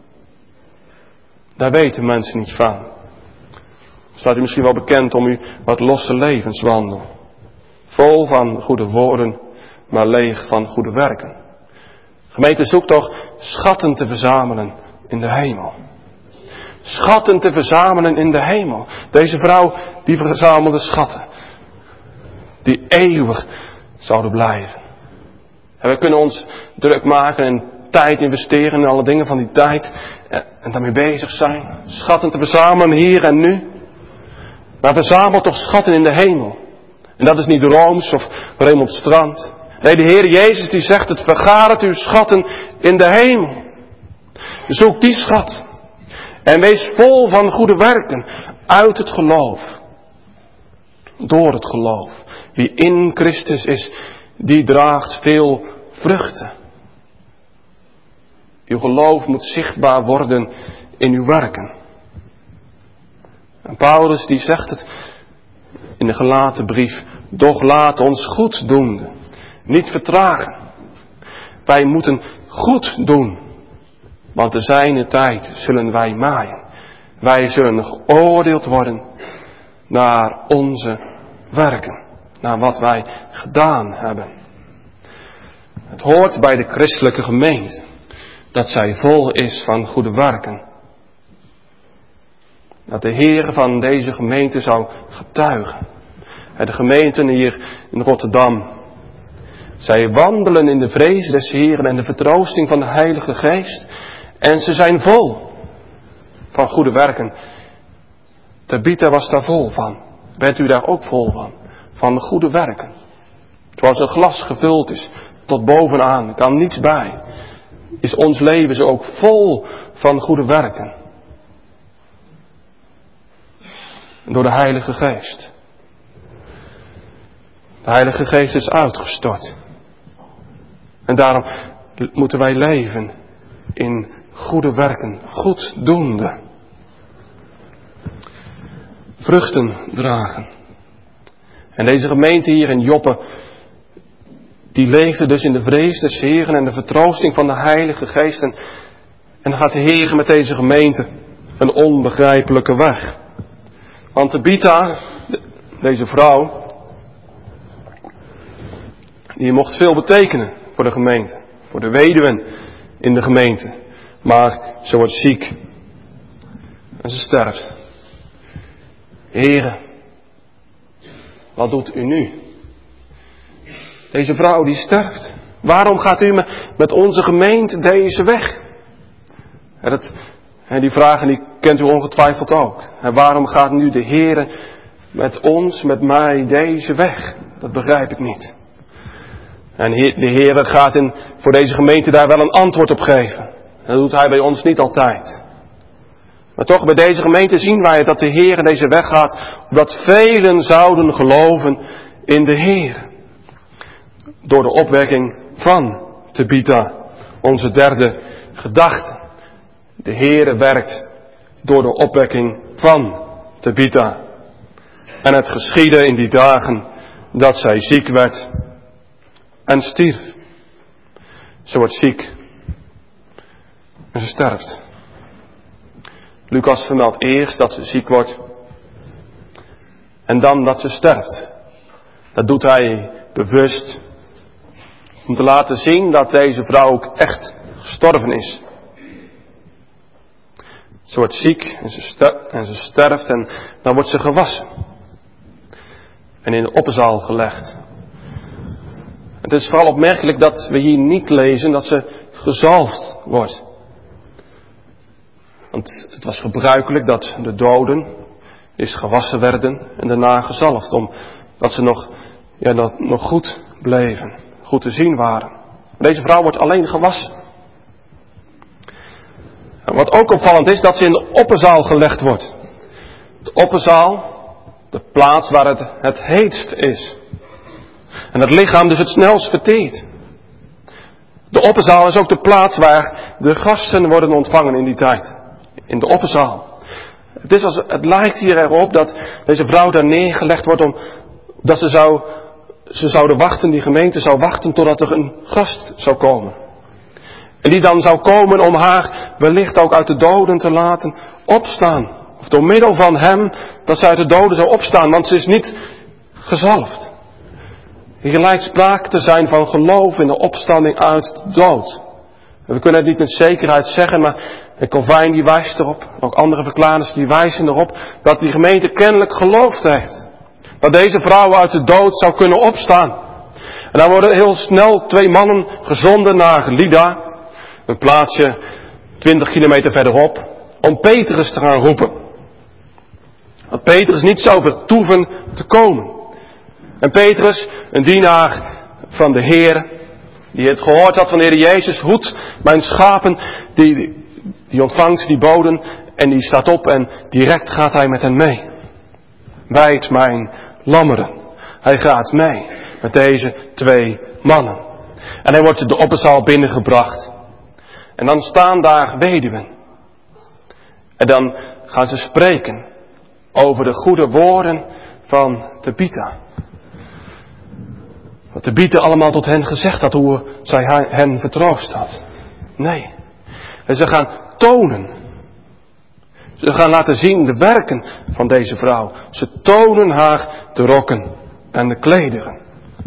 daar weten mensen niet van. Staat u misschien wel bekend om uw wat losse levenswandel. Vol van goede woorden, maar leeg van goede werken. Gemeente, zoekt toch schatten te verzamelen in de hemel. Schatten te verzamelen in de hemel. Deze vrouw die verzamelde schatten. Die eeuwig zouden blijven. En we kunnen ons druk maken en tijd investeren in alle dingen van die tijd. En daarmee bezig zijn. Schatten te verzamelen hier en nu. Maar verzamel toch schatten in de hemel. En dat is niet Rooms of Remonstrant. Nee, de Heer Jezus die zegt het, vergaart uw schatten in de hemel. Zoek die schat. En wees vol van goede werken. Uit het geloof. Door het geloof. Wie in Christus is, die draagt veel vruchten. Uw geloof moet zichtbaar worden in uw werken. En Paulus die zegt het in de gelaten brief. Doch laat ons goed doen. Niet vertragen. Wij moeten goed doen. Want te zijner tijd zullen wij maaien. Wij zullen geoordeeld worden naar onze werken. Naar wat wij gedaan hebben. Het hoort bij de christelijke gemeente. Dat zij vol is van goede werken. Dat de Heer van deze gemeente zou getuigen. De gemeenten hier in Rotterdam. Zij wandelen in de vrees des Heeren en de vertroosting van de Heilige Geest. En ze zijn vol van goede werken. Tabitha was daar vol van. Bent u daar ook vol van? Van goede werken. Zoals een glas gevuld is tot bovenaan. Er kan niets bij. Is ons leven zo ook vol van goede werken. Door de Heilige Geest. De Heilige Geest is uitgestort. En daarom moeten wij leven in goede werken. Goeddoende. Vruchten dragen. En deze gemeente hier in Joppe, die leefde dus in de vrees des Heeren en de vertroosting van de Heilige Geest. En, en gaat de Heer met deze gemeente een onbegrijpelijke weg. Want Tabitha, deze vrouw, die mocht veel betekenen voor de gemeente. Voor de weduwen in de gemeente. Maar ze wordt ziek. En ze sterft. Heere, wat doet u nu? Deze vrouw die sterft. Waarom gaat u met onze gemeente deze weg? En, dat, en die vragen die kent u ongetwijfeld ook. En waarom gaat nu de Heere met ons, met mij deze weg? Dat begrijp ik niet. En de Heer gaat in, voor deze gemeente daar wel een antwoord op geven. Dat doet Hij bij ons niet altijd. Maar toch bij deze gemeente zien wij dat de Heer deze weg gaat, opdat velen zouden geloven in de Heer. Door de opwekking van Tabitha, onze derde gedachte. De Heer werkt door de opwekking van Tabitha. En het geschiedde in die dagen dat zij ziek werd en stierf. Ze wordt ziek en ze sterft. Lucas vermeldt eerst dat ze ziek wordt en dan dat ze sterft. Dat doet hij bewust om te laten zien dat deze vrouw ook echt gestorven is. Ze wordt ziek en ze, ster- en ze sterft en dan wordt ze gewassen. En in de opperzaal gelegd. Het is vooral opmerkelijk dat we hier niet lezen dat ze gezalfd wordt. Want het was gebruikelijk dat de doden eerst gewassen werden en daarna gezalfd. Omdat ze nog, ja, dat nog goed bleven, goed te zien waren. Deze vrouw wordt alleen gewassen. En wat ook opvallend is, dat ze in de opperzaal gelegd wordt. De opperzaal, de plaats waar het het heetst is. En het lichaam dus het snelst verteert. De opperzaal is ook de plaats waar de gasten worden ontvangen in die tijd. In de opperzaal. Het, is als, het lijkt hier erop dat deze vrouw daar neergelegd wordt om, dat ze zou, ze zouden wachten, die gemeente zou wachten totdat er een gast zou komen. En die dan zou komen om haar wellicht ook uit de doden te laten opstaan. Of door middel van hem dat ze uit de doden zou opstaan, want ze is niet gezalfd. Hier lijkt sprake te zijn van geloof in de opstanding uit de dood. En we kunnen het niet met zekerheid zeggen, maar de Calvijn die wijst erop, ook andere verklaarders die wijzen erop, dat die gemeente kennelijk geloofd heeft. Dat deze vrouw uit de dood zou kunnen opstaan. En dan worden heel snel twee mannen gezonden naar Lydda, een plaatsje twintig kilometer verderop, om Petrus te gaan roepen. Dat Petrus niet zou vertoeven te komen. En Petrus, een dienaar van de Heer, die het gehoord had van de Heer Jezus, hoed mijn schapen, die, die ontvangt die boden en die staat op en direct gaat hij met hen mee. Wijd mijn lammeren. Hij gaat mee met deze twee mannen. En hij wordt de opperzaal binnengebracht. En dan staan daar weduwen. En dan gaan ze spreken over de goede woorden van Tabitha. Wat Tabitha allemaal tot hen gezegd had, hoe zij hen vertroost had. Nee. En ze gaan tonen. Ze gaan laten zien de werken van deze vrouw. Ze tonen haar de rokken en de klederen.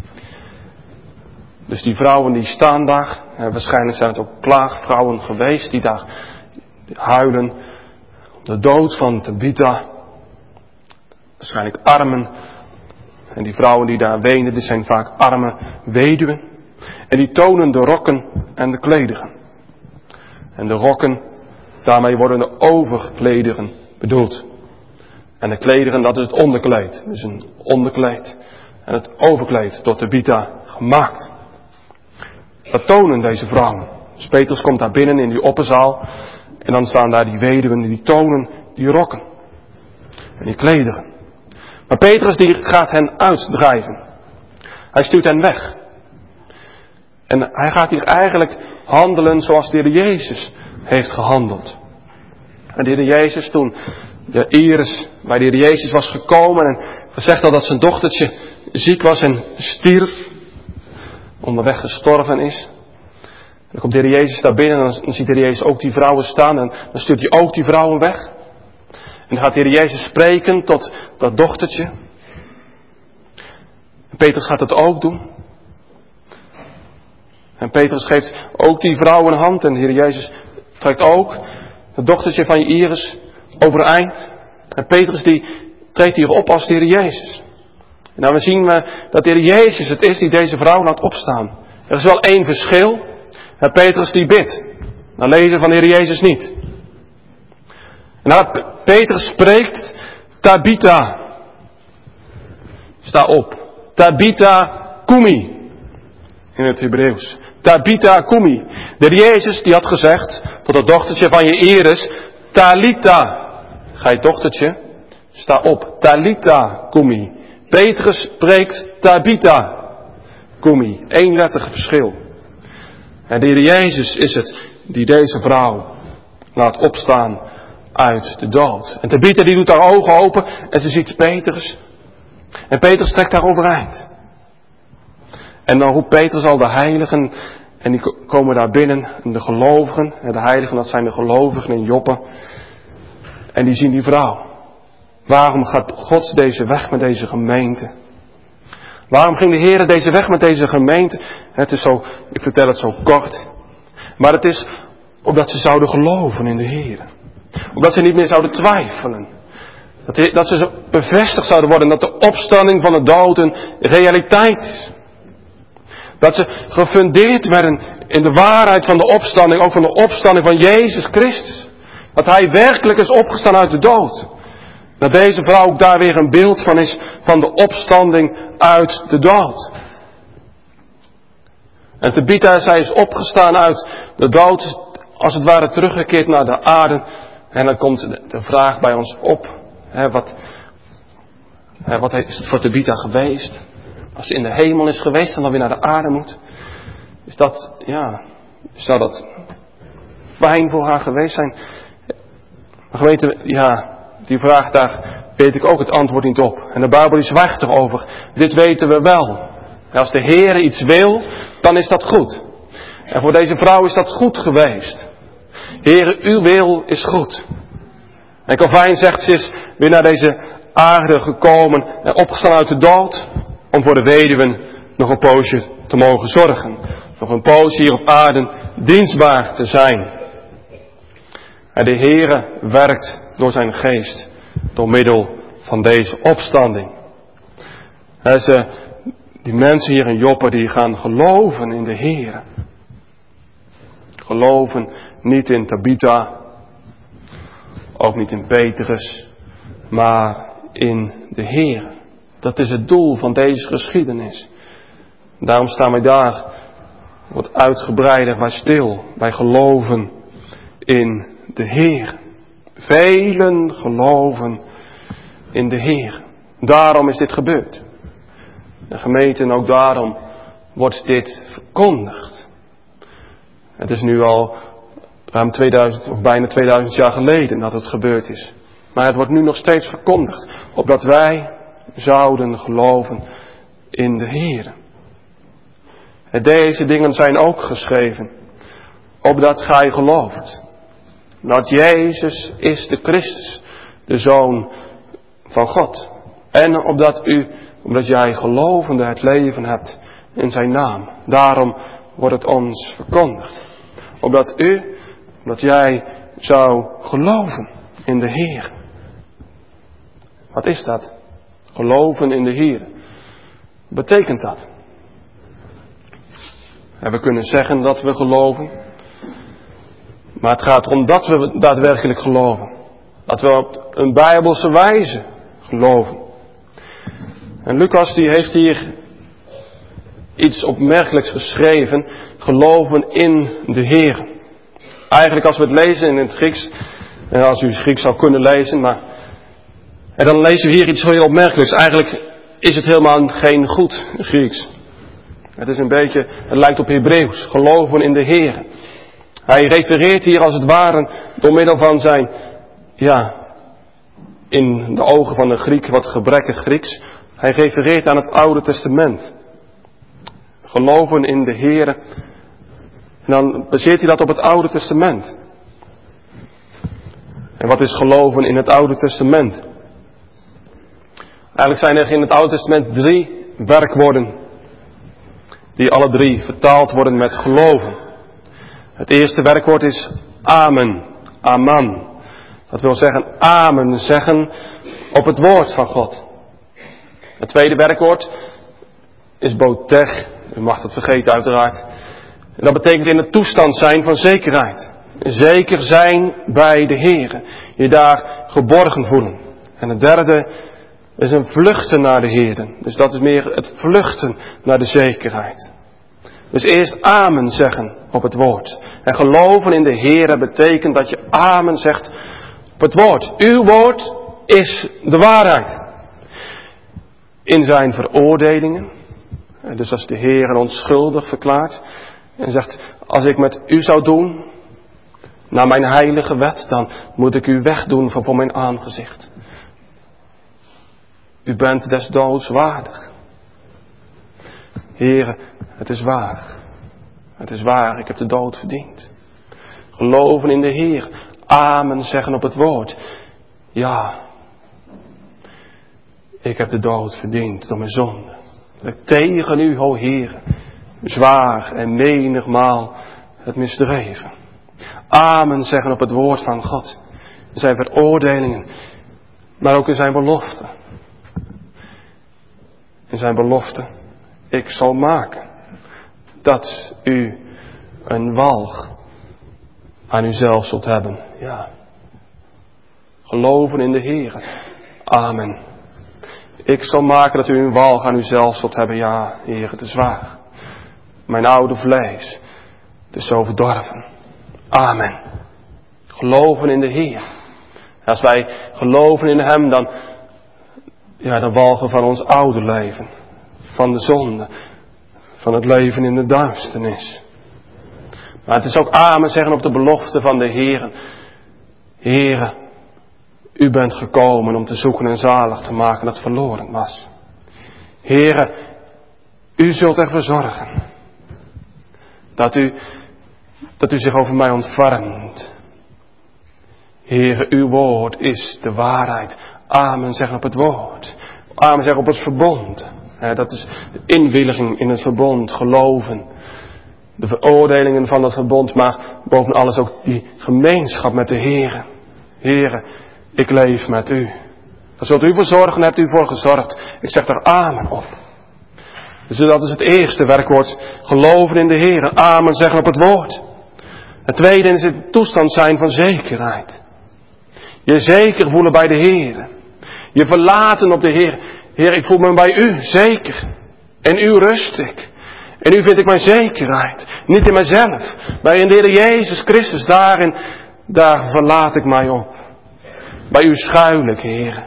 Dus die vrouwen die staan daar, en waarschijnlijk zijn het ook klaagvrouwen geweest die daar huilen om de dood van Tabitha. Waarschijnlijk armen. En die vrouwen die daar wenen, die zijn vaak arme weduwen. En die tonen de rokken en de klederen. En de rokken, daarmee worden de overklederen bedoeld. En de klederen, dat is het onderkleed. Dus een onderkleed. En het overkleed door Tabitha gemaakt. Dat tonen deze vrouwen. Dus Petrus komt daar binnen in die opperzaal. En dan staan daar die weduwen die tonen die rokken. En die klederen. Maar Petrus die gaat hen uitdrijven. Hij stuurt hen weg. En hij gaat hier eigenlijk handelen zoals de Heer Jezus heeft gehandeld. En de Heer Jezus toen de Iris bij de Heer Jezus was gekomen en gezegd had dat zijn dochtertje ziek was en stierf. Onderweg gestorven is. En dan komt de Heer Jezus daar binnen en dan ziet de Heer Jezus ook die vrouwen staan en dan stuurt hij ook die vrouwen weg. En dan gaat de Heer Jezus spreken tot dat dochtertje. En Petrus gaat het ook doen. En Petrus geeft ook die vrouw een hand. En de Heer Jezus trekt ook het dochtertje van Iris overeind. En Petrus die treedt hier op als de Heer Jezus. En dan zien we dat de Heer Jezus het is die deze vrouw laat opstaan. Er is wel één verschil. En Petrus die bidt. Dan lezen we van de Heer Jezus niet. En nou, Petrus spreekt, Tabitha, sta op. Tabitha, kumi. in het Hebreeuws. Tabitha kumi. De Jezus die had gezegd tot het dochtertje van Jaïrus, Talita, ga je dochtertje, sta op. Talita kumi. Petrus spreekt Tabitha kumi. Eenlettig verschil. En de Heer Jezus is het die deze vrouw laat opstaan uit de dood. En Tabitha die doet haar ogen open en ze ziet Petrus. En Petrus trekt haar overeind. En dan roept Petrus al de heiligen en die komen daar binnen, de gelovigen. En de heiligen, dat zijn de gelovigen in Joppe. En die zien die vrouw. Waarom gaat God deze weg met deze gemeente? Waarom ging de Heer deze weg met deze gemeente? Het is zo, ik vertel het zo kort. Maar het is opdat ze zouden geloven in de Heer. Opdat ze niet meer zouden twijfelen. Dat, dat ze zo bevestigd zouden worden dat de opstanding van de dood een realiteit is. Dat ze gefundeerd werden in de waarheid van de opstanding, ook van de opstanding van Jezus Christus. Dat Hij werkelijk is opgestaan uit de dood. Dat deze vrouw ook daar weer een beeld van is, van de opstanding uit de dood. En Tabitha, zij is opgestaan uit de dood, als het ware teruggekeerd naar de aarde. En dan komt de vraag bij ons op, hè, wat, hè, wat is het voor Tabitha geweest? Als ze in de hemel is geweest en dan weer naar de aarde moet. Is dat, ja, zou dat fijn voor haar geweest zijn? Maar geweten, ja, die vraag daar weet ik ook het antwoord niet op. En de Bijbel die zwijgt erover. Dit weten we wel. Als de Heer iets wil, dan is dat goed. En voor deze vrouw is dat goed geweest. Heere, uw wil is goed. En Calvijn zegt, ze is weer naar deze aarde gekomen en opgestaan uit de dood, om voor de weduwen nog een poosje te mogen zorgen. Nog een poosje hier op aarde dienstbaar te zijn. En de Heere werkt door zijn geest, door middel van deze opstanding. En ze, die mensen hier in Joppe, die gaan geloven in de Heere. Geloven niet in Tabitha, ook niet in Petrus, maar in de Heere. Dat is het doel van deze geschiedenis. Daarom staan wij daar wat uitgebreider bij stil. Wij geloven in de Heer. Velen geloven in de Heer. Daarom is dit gebeurd. De gemeente, en ook daarom wordt dit verkondigd. Het is nu al ruim tweeduizend of bijna tweeduizend jaar geleden dat het gebeurd is. Maar het wordt nu nog steeds verkondigd. Opdat wij zouden geloven in de Heer. Deze dingen zijn ook geschreven. Opdat gij gelooft. Dat Jezus is de Christus. De Zoon van God. En opdat u, omdat jij gelovende het leven hebt in zijn naam. Daarom wordt het ons verkondigd. Opdat u, omdat jij zou geloven in de Heer. Wat is dat? Geloven in de Heer. Wat betekent dat? En we kunnen zeggen dat we geloven. Maar het gaat erom dat we daadwerkelijk geloven. Dat we op een bijbelse wijze geloven. En Lucas die heeft hier iets opmerkelijks geschreven. Geloven in de Heer. Eigenlijk als we het lezen in het Grieks. En als u het Grieks zou kunnen lezen. Maar, en dan lezen we hier iets heel opmerkelijks. Eigenlijk is het helemaal geen goed Grieks. Het is een beetje, het lijkt op Hebreeuws. Geloven in de Heer. Hij refereert hier als het ware door middel van zijn, ja, in de ogen van de Griek wat gebrekkig Grieks. Hij refereert aan het Oude Testament. Geloven in de Heer. En dan baseert hij dat op het Oude Testament. En wat is geloven in het Oude Testament? Eigenlijk zijn er in het Oude Testament drie werkwoorden. Die alle drie vertaald worden met geloven. Het eerste werkwoord is amen. Aman. Dat wil zeggen amen zeggen op het woord van God. Het tweede werkwoord is botech. U mag dat vergeten uiteraard. En dat betekent in de toestand zijn van zekerheid. Zeker zijn bij de Heer. Je daar geborgen voelen. En het derde is een vluchten naar de Heer. Dus dat is meer het vluchten naar de zekerheid. Dus eerst amen zeggen op het woord. En geloven in de Heere betekent dat je amen zegt op het woord. Uw woord is de waarheid. In zijn veroordelingen. Dus als de Heer ons schuldig verklaart. En zegt, als ik met u zou doen. Naar mijn heilige wet. Dan moet ik u wegdoen van voor mijn aangezicht. U bent des doods waardig. Heere, het is waar. Het is waar, ik heb de dood verdiend. Geloven in de Heer. Amen zeggen op het woord. Ja. Ik heb de dood verdiend door mijn zonde. Dat ik tegen u, o Heer, zwaar en menigmaal het misdreven. Amen zeggen op het woord van God. In zijn veroordelingen. Maar ook in zijn belofte. In zijn belofte. Ik zal maken dat u een walg aan uzelf zult hebben. Ja. Geloven in de Heer. Amen. Ik zal maken dat u een walg aan uzelf zult hebben. Ja, Heer, het is waar. Mijn oude vlees, het is zo verdorven. Amen. Geloven in de Heer. Als wij geloven in Hem, dan, ja, dan walgen van ons oude leven. Van de zonde. Van het leven in de duisternis. Maar het is ook amen zeggen op de belofte van de Heer. Heere, u bent gekomen om te zoeken en zalig te maken dat verloren was. Heere, u zult ervoor zorgen. Dat u, dat u zich over mij ontfermt. Heere, uw woord is de waarheid. Amen zeggen op het woord. Amen zeggen op het verbond. He, dat is de inwilliging in het verbond, geloven. De veroordelingen van dat verbond, maar boven alles ook die gemeenschap met de Heere. Heere, ik leef met u. Daar zult u voor zorgen, hebt u voor gezorgd. Ik zeg daar amen op. Dus dat is het eerste werkwoord, geloven in de Heere. Amen zeggen op het woord. Het tweede is het toestand zijn van zekerheid. Je zeker voelen bij de Heere. Je verlaten op de Heer. Heer, ik voel me bij u zeker. En u rust ik. En u vind ik mijn zekerheid. Niet in mijzelf. Bij de Heer Jezus Christus. Daarin, daar verlaat ik mij op. Bij u schuil ik, Heer.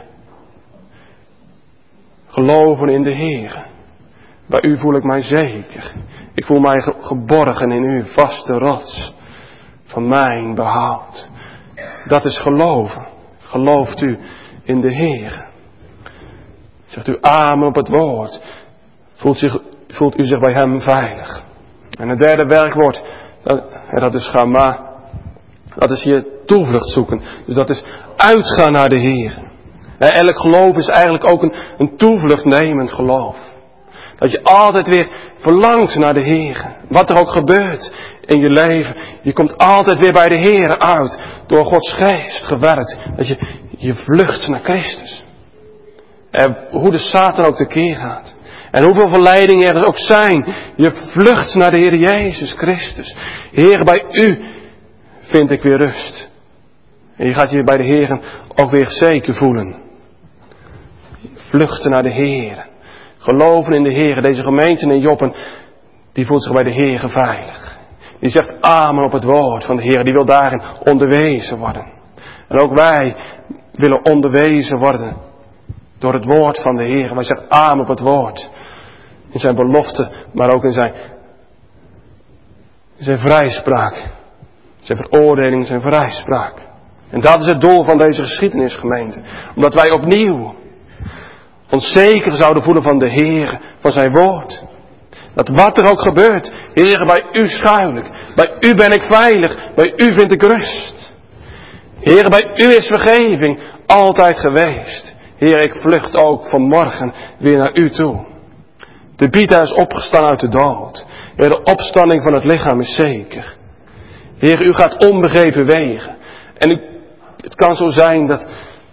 Geloven in de Heer. Bij u voel ik mij zeker. Ik voel mij geborgen in uw vaste rots. Van mijn behoud. Dat is geloven. Gelooft u in de Heer. Zegt u amen op het woord. Voelt, zich, voelt u zich bij hem veilig. En het derde werkwoord. Dat, dat is gama. Dat is hier toevlucht zoeken. Dus dat is uitgaan naar de Heer. Elk geloof is eigenlijk ook een, een toevlucht nemend geloof. Dat je altijd weer verlangt naar de Heer. Wat er ook gebeurt in je leven. Je komt altijd weer bij de Heer uit. Door Gods geest gewerkt. Dat je, je vlucht naar Christus. En hoe de Satan ook tekeer gaat. En hoeveel verleidingen er ook zijn. Je vlucht naar de Heer Jezus Christus. Heer, bij u vind ik weer rust. En je gaat je bij de Heer ook weer zeker voelen. Vluchten naar de Heer. Geloven in de Heer. Deze gemeente in Joppen, die voelt zich bij de Heer veilig. Die zegt amen op het woord van de Heer. Die wil daarin onderwezen worden. En ook wij willen onderwezen worden door het woord van de Heer. Wij zeggen amen op het woord. In zijn belofte, maar ook in zijn, in zijn vrijspraak. Zijn veroordeling, zijn vrijspraak. En dat is het doel van deze geschiedenisgemeente. Omdat wij opnieuw ons zeker zouden voelen van de Heer, van zijn woord. Dat wat er ook gebeurt, Heer, bij u schuil ik. Bij u ben ik veilig. Bij u vind ik rust. Heer, bij u is vergeving altijd geweest. Heer, ik vlucht ook vanmorgen weer naar u toe. De Bita is opgestaan uit de dood. Heer, de opstanding van het lichaam is zeker. Heer, u gaat onbegrepen wegen. En u, het kan zo zijn dat,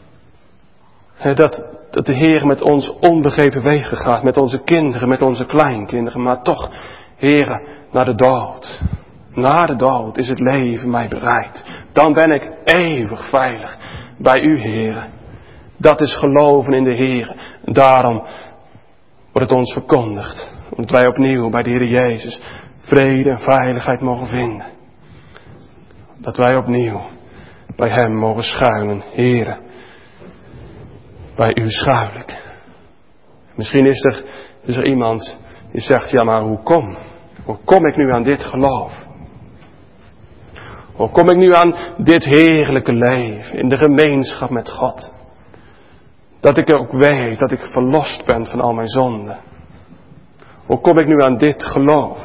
dat, dat de Heer met ons onbegrepen wegen gaat. Met onze kinderen, met onze kleinkinderen. Maar toch, Heer, naar de dood. Na de dood is het leven mij bereid. Dan ben ik eeuwig veilig bij u, Heer. Dat is geloven in de Heer. Daarom wordt het ons verkondigd. Omdat wij opnieuw bij de Heer Jezus vrede en veiligheid mogen vinden. Dat wij opnieuw bij hem mogen schuilen, Heere. Bij u schuilen. Misschien is er, is er iemand die zegt, ja maar hoe kom? Hoe kom ik nu aan dit geloof? Hoe kom ik nu aan dit heerlijke leven in de gemeenschap met God? Dat ik ook weet dat ik verlost ben van al mijn zonden. Hoe kom ik nu aan dit geloof?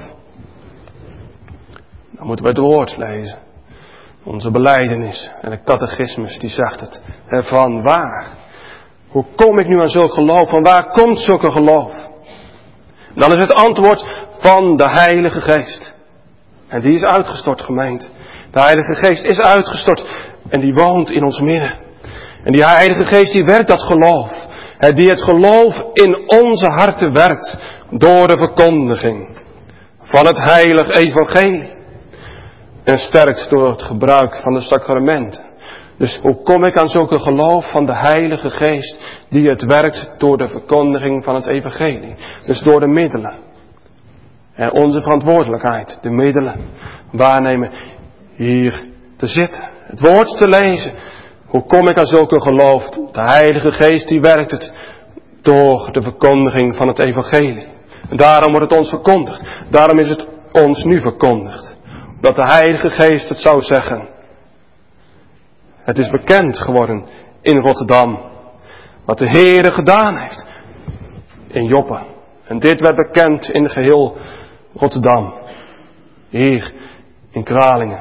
Dan moeten we het woord lezen. Onze belijdenis en de catechismus die zegt het. En van waar? Hoe kom ik nu aan zulk geloof? Van waar komt zulke geloof? Dan is het antwoord van de Heilige Geest. En die is uitgestort, gemeente. De Heilige Geest is uitgestort en die woont in ons midden. En die Heilige Geest die werkt dat geloof. Die het geloof in onze harten werkt door de verkondiging van het heilig evangelie. En sterkt door het gebruik van de sacramenten. Dus hoe kom ik aan zulke geloof van de Heilige Geest die het werkt door de verkondiging van het evangelie. Dus door de middelen. En onze verantwoordelijkheid, de middelen waarnemen hier te zitten. Het woord te lezen. Hoe kom ik aan zulke geloof? De Heilige Geest die werkt het door de verkondiging van het evangelie. En daarom wordt het ons verkondigd. Daarom is het ons nu verkondigd. Dat de Heilige Geest het zou zeggen. Het is bekend geworden in Rotterdam. Wat de Heere gedaan heeft in Joppe. En dit werd bekend in geheel Rotterdam. Hier in Kralingen.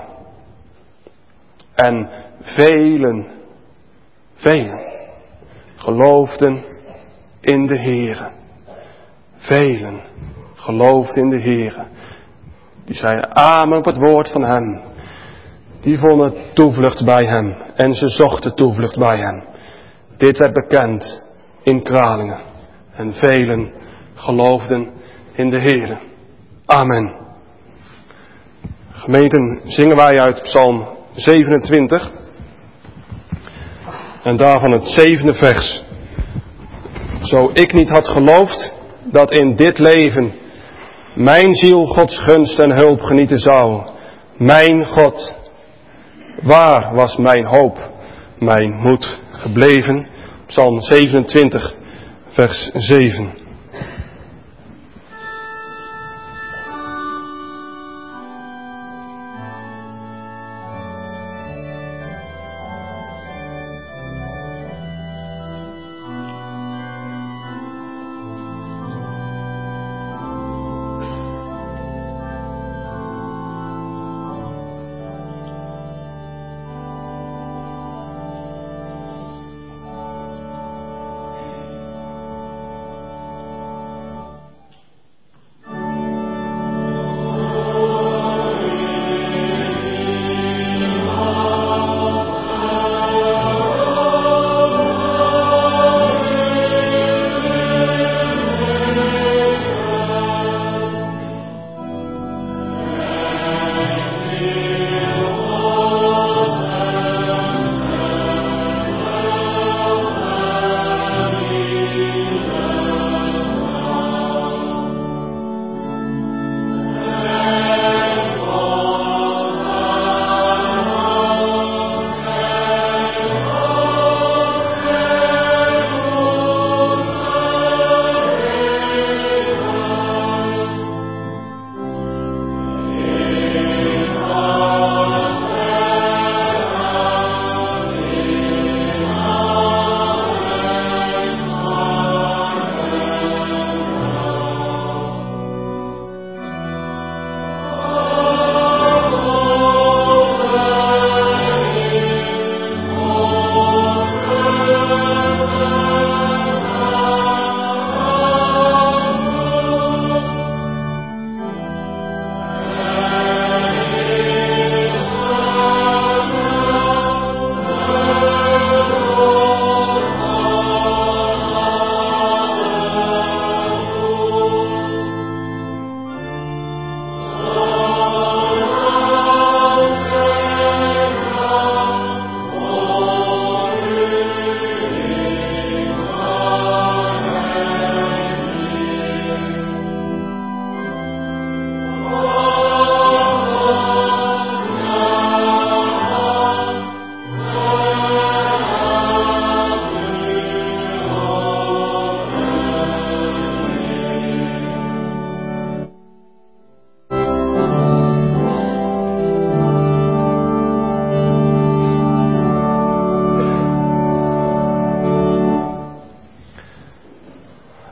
En velen, velen geloofden in de Heere. Velen geloofden in de Heere. Die zeiden amen op het woord van hem. Die vonden toevlucht bij hem. En ze zochten toevlucht bij hem. Dit werd bekend in Kralingen. En velen geloofden in de Heere. Amen. Gemeenten, zingen wij uit Psalm zevenentwintig. En daarvan het zevende vers. Zo ik niet had geloofd dat in dit leven mijn ziel Gods gunst en hulp genieten zou. Mijn God, waar was mijn hoop, mijn moed gebleven? Psalm zevenentwintig, vers zeven.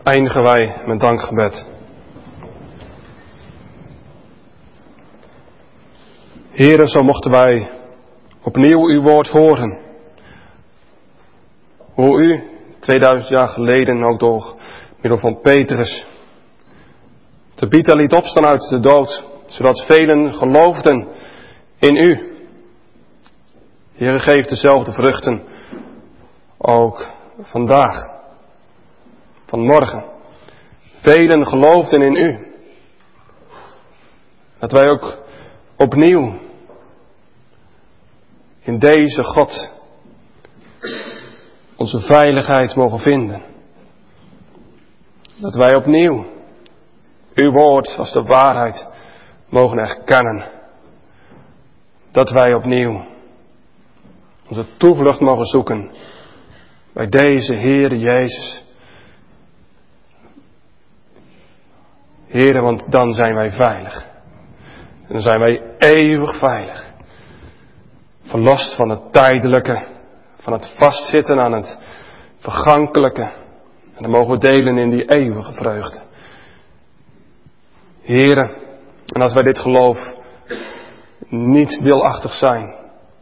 eindigen wij met dankgebed. Heere, zo mochten wij opnieuw uw woord horen. Hoe u tweeduizend jaar geleden ook door middel van Petrus de Tabitha liet opstaan uit de dood, zodat velen geloofden in u. Heere, geef dezelfde vruchten ook vandaag, vanmorgen. Velen geloofden in u. Dat wij ook opnieuw in deze God onze veiligheid mogen vinden. Dat wij opnieuw uw woord als de waarheid mogen erkennen. Dat wij opnieuw onze toevlucht mogen zoeken bij deze Heere Jezus. Heere, want dan zijn wij veilig. En dan zijn wij eeuwig veilig. Verlost van het tijdelijke, van het vastzitten aan het vergankelijke. En dan mogen we delen in die eeuwige vreugde. Heere, en als wij dit geloof niet deelachtig zijn.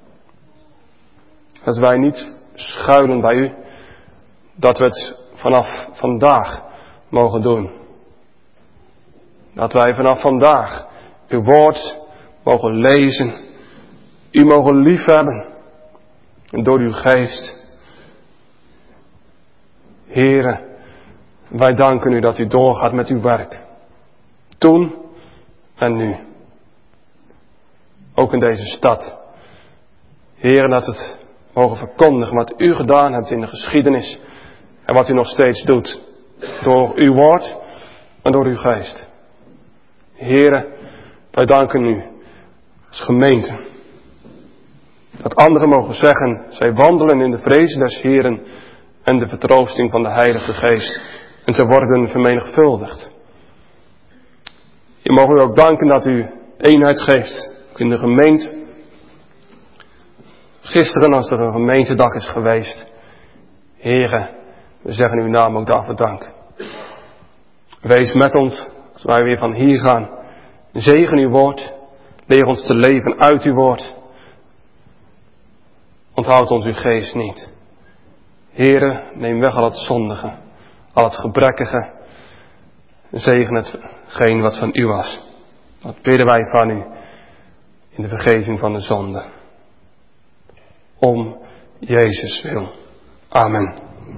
Als wij niet schuilen bij u, dat we het vanaf vandaag mogen doen. Dat wij vanaf vandaag uw woord mogen lezen, u mogen liefhebben en door uw geest. Heere, wij danken u dat u doorgaat met uw werk. Toen en nu. Ook in deze stad. Heere, dat het mogen verkondigen wat u gedaan hebt in de geschiedenis. En wat u nog steeds doet. Door uw woord en door uw geest. Heere, wij danken u als gemeente. Dat anderen mogen zeggen, zij wandelen in de vrees des Heeren en de vertroosting van de Heilige Geest. En ze worden vermenigvuldigd. Je mogen u ook danken dat u eenheid geeft. Ook in de gemeente. Gisteren als er een gemeentedag is geweest. Heere, we zeggen uw naam ook daarvoor dank. Wees met ons als wij weer van hier gaan. Zegen uw woord. Leer ons te leven uit uw woord. Onthoud ons uw geest niet. Heere, neem weg al het zondige, al het gebrekkige. Zegen hetgeen wat van u was. Dat bidden wij van u in de vergeving van de zonde. Om Jezus wil. Amen.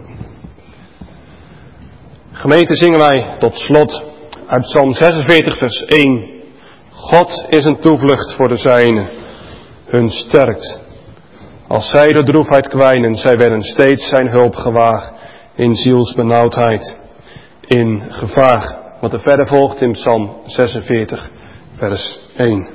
Gemeente, zingen wij tot slot uit Psalm zesenveertig vers één. God is een toevlucht voor de zijnen, hun sterkt. Als zij de droefheid kwijnen, zij werden steeds zijn hulp gewaar, in zielsbenauwdheid, in gevaar. Wat er verder volgt in Psalm zesenveertig vers één.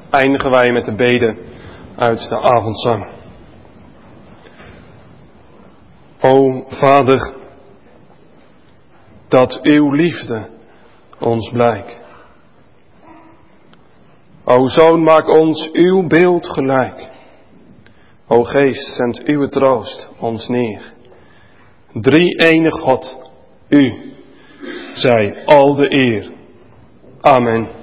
eindigen wij met de bede uit de avondzang. O Vader, dat uw liefde ons blijkt. O Zoon, maak ons uw beeld gelijk. O Geest, zend uw troost ons neer. Drie-enig God, u zij al de eer. Amen.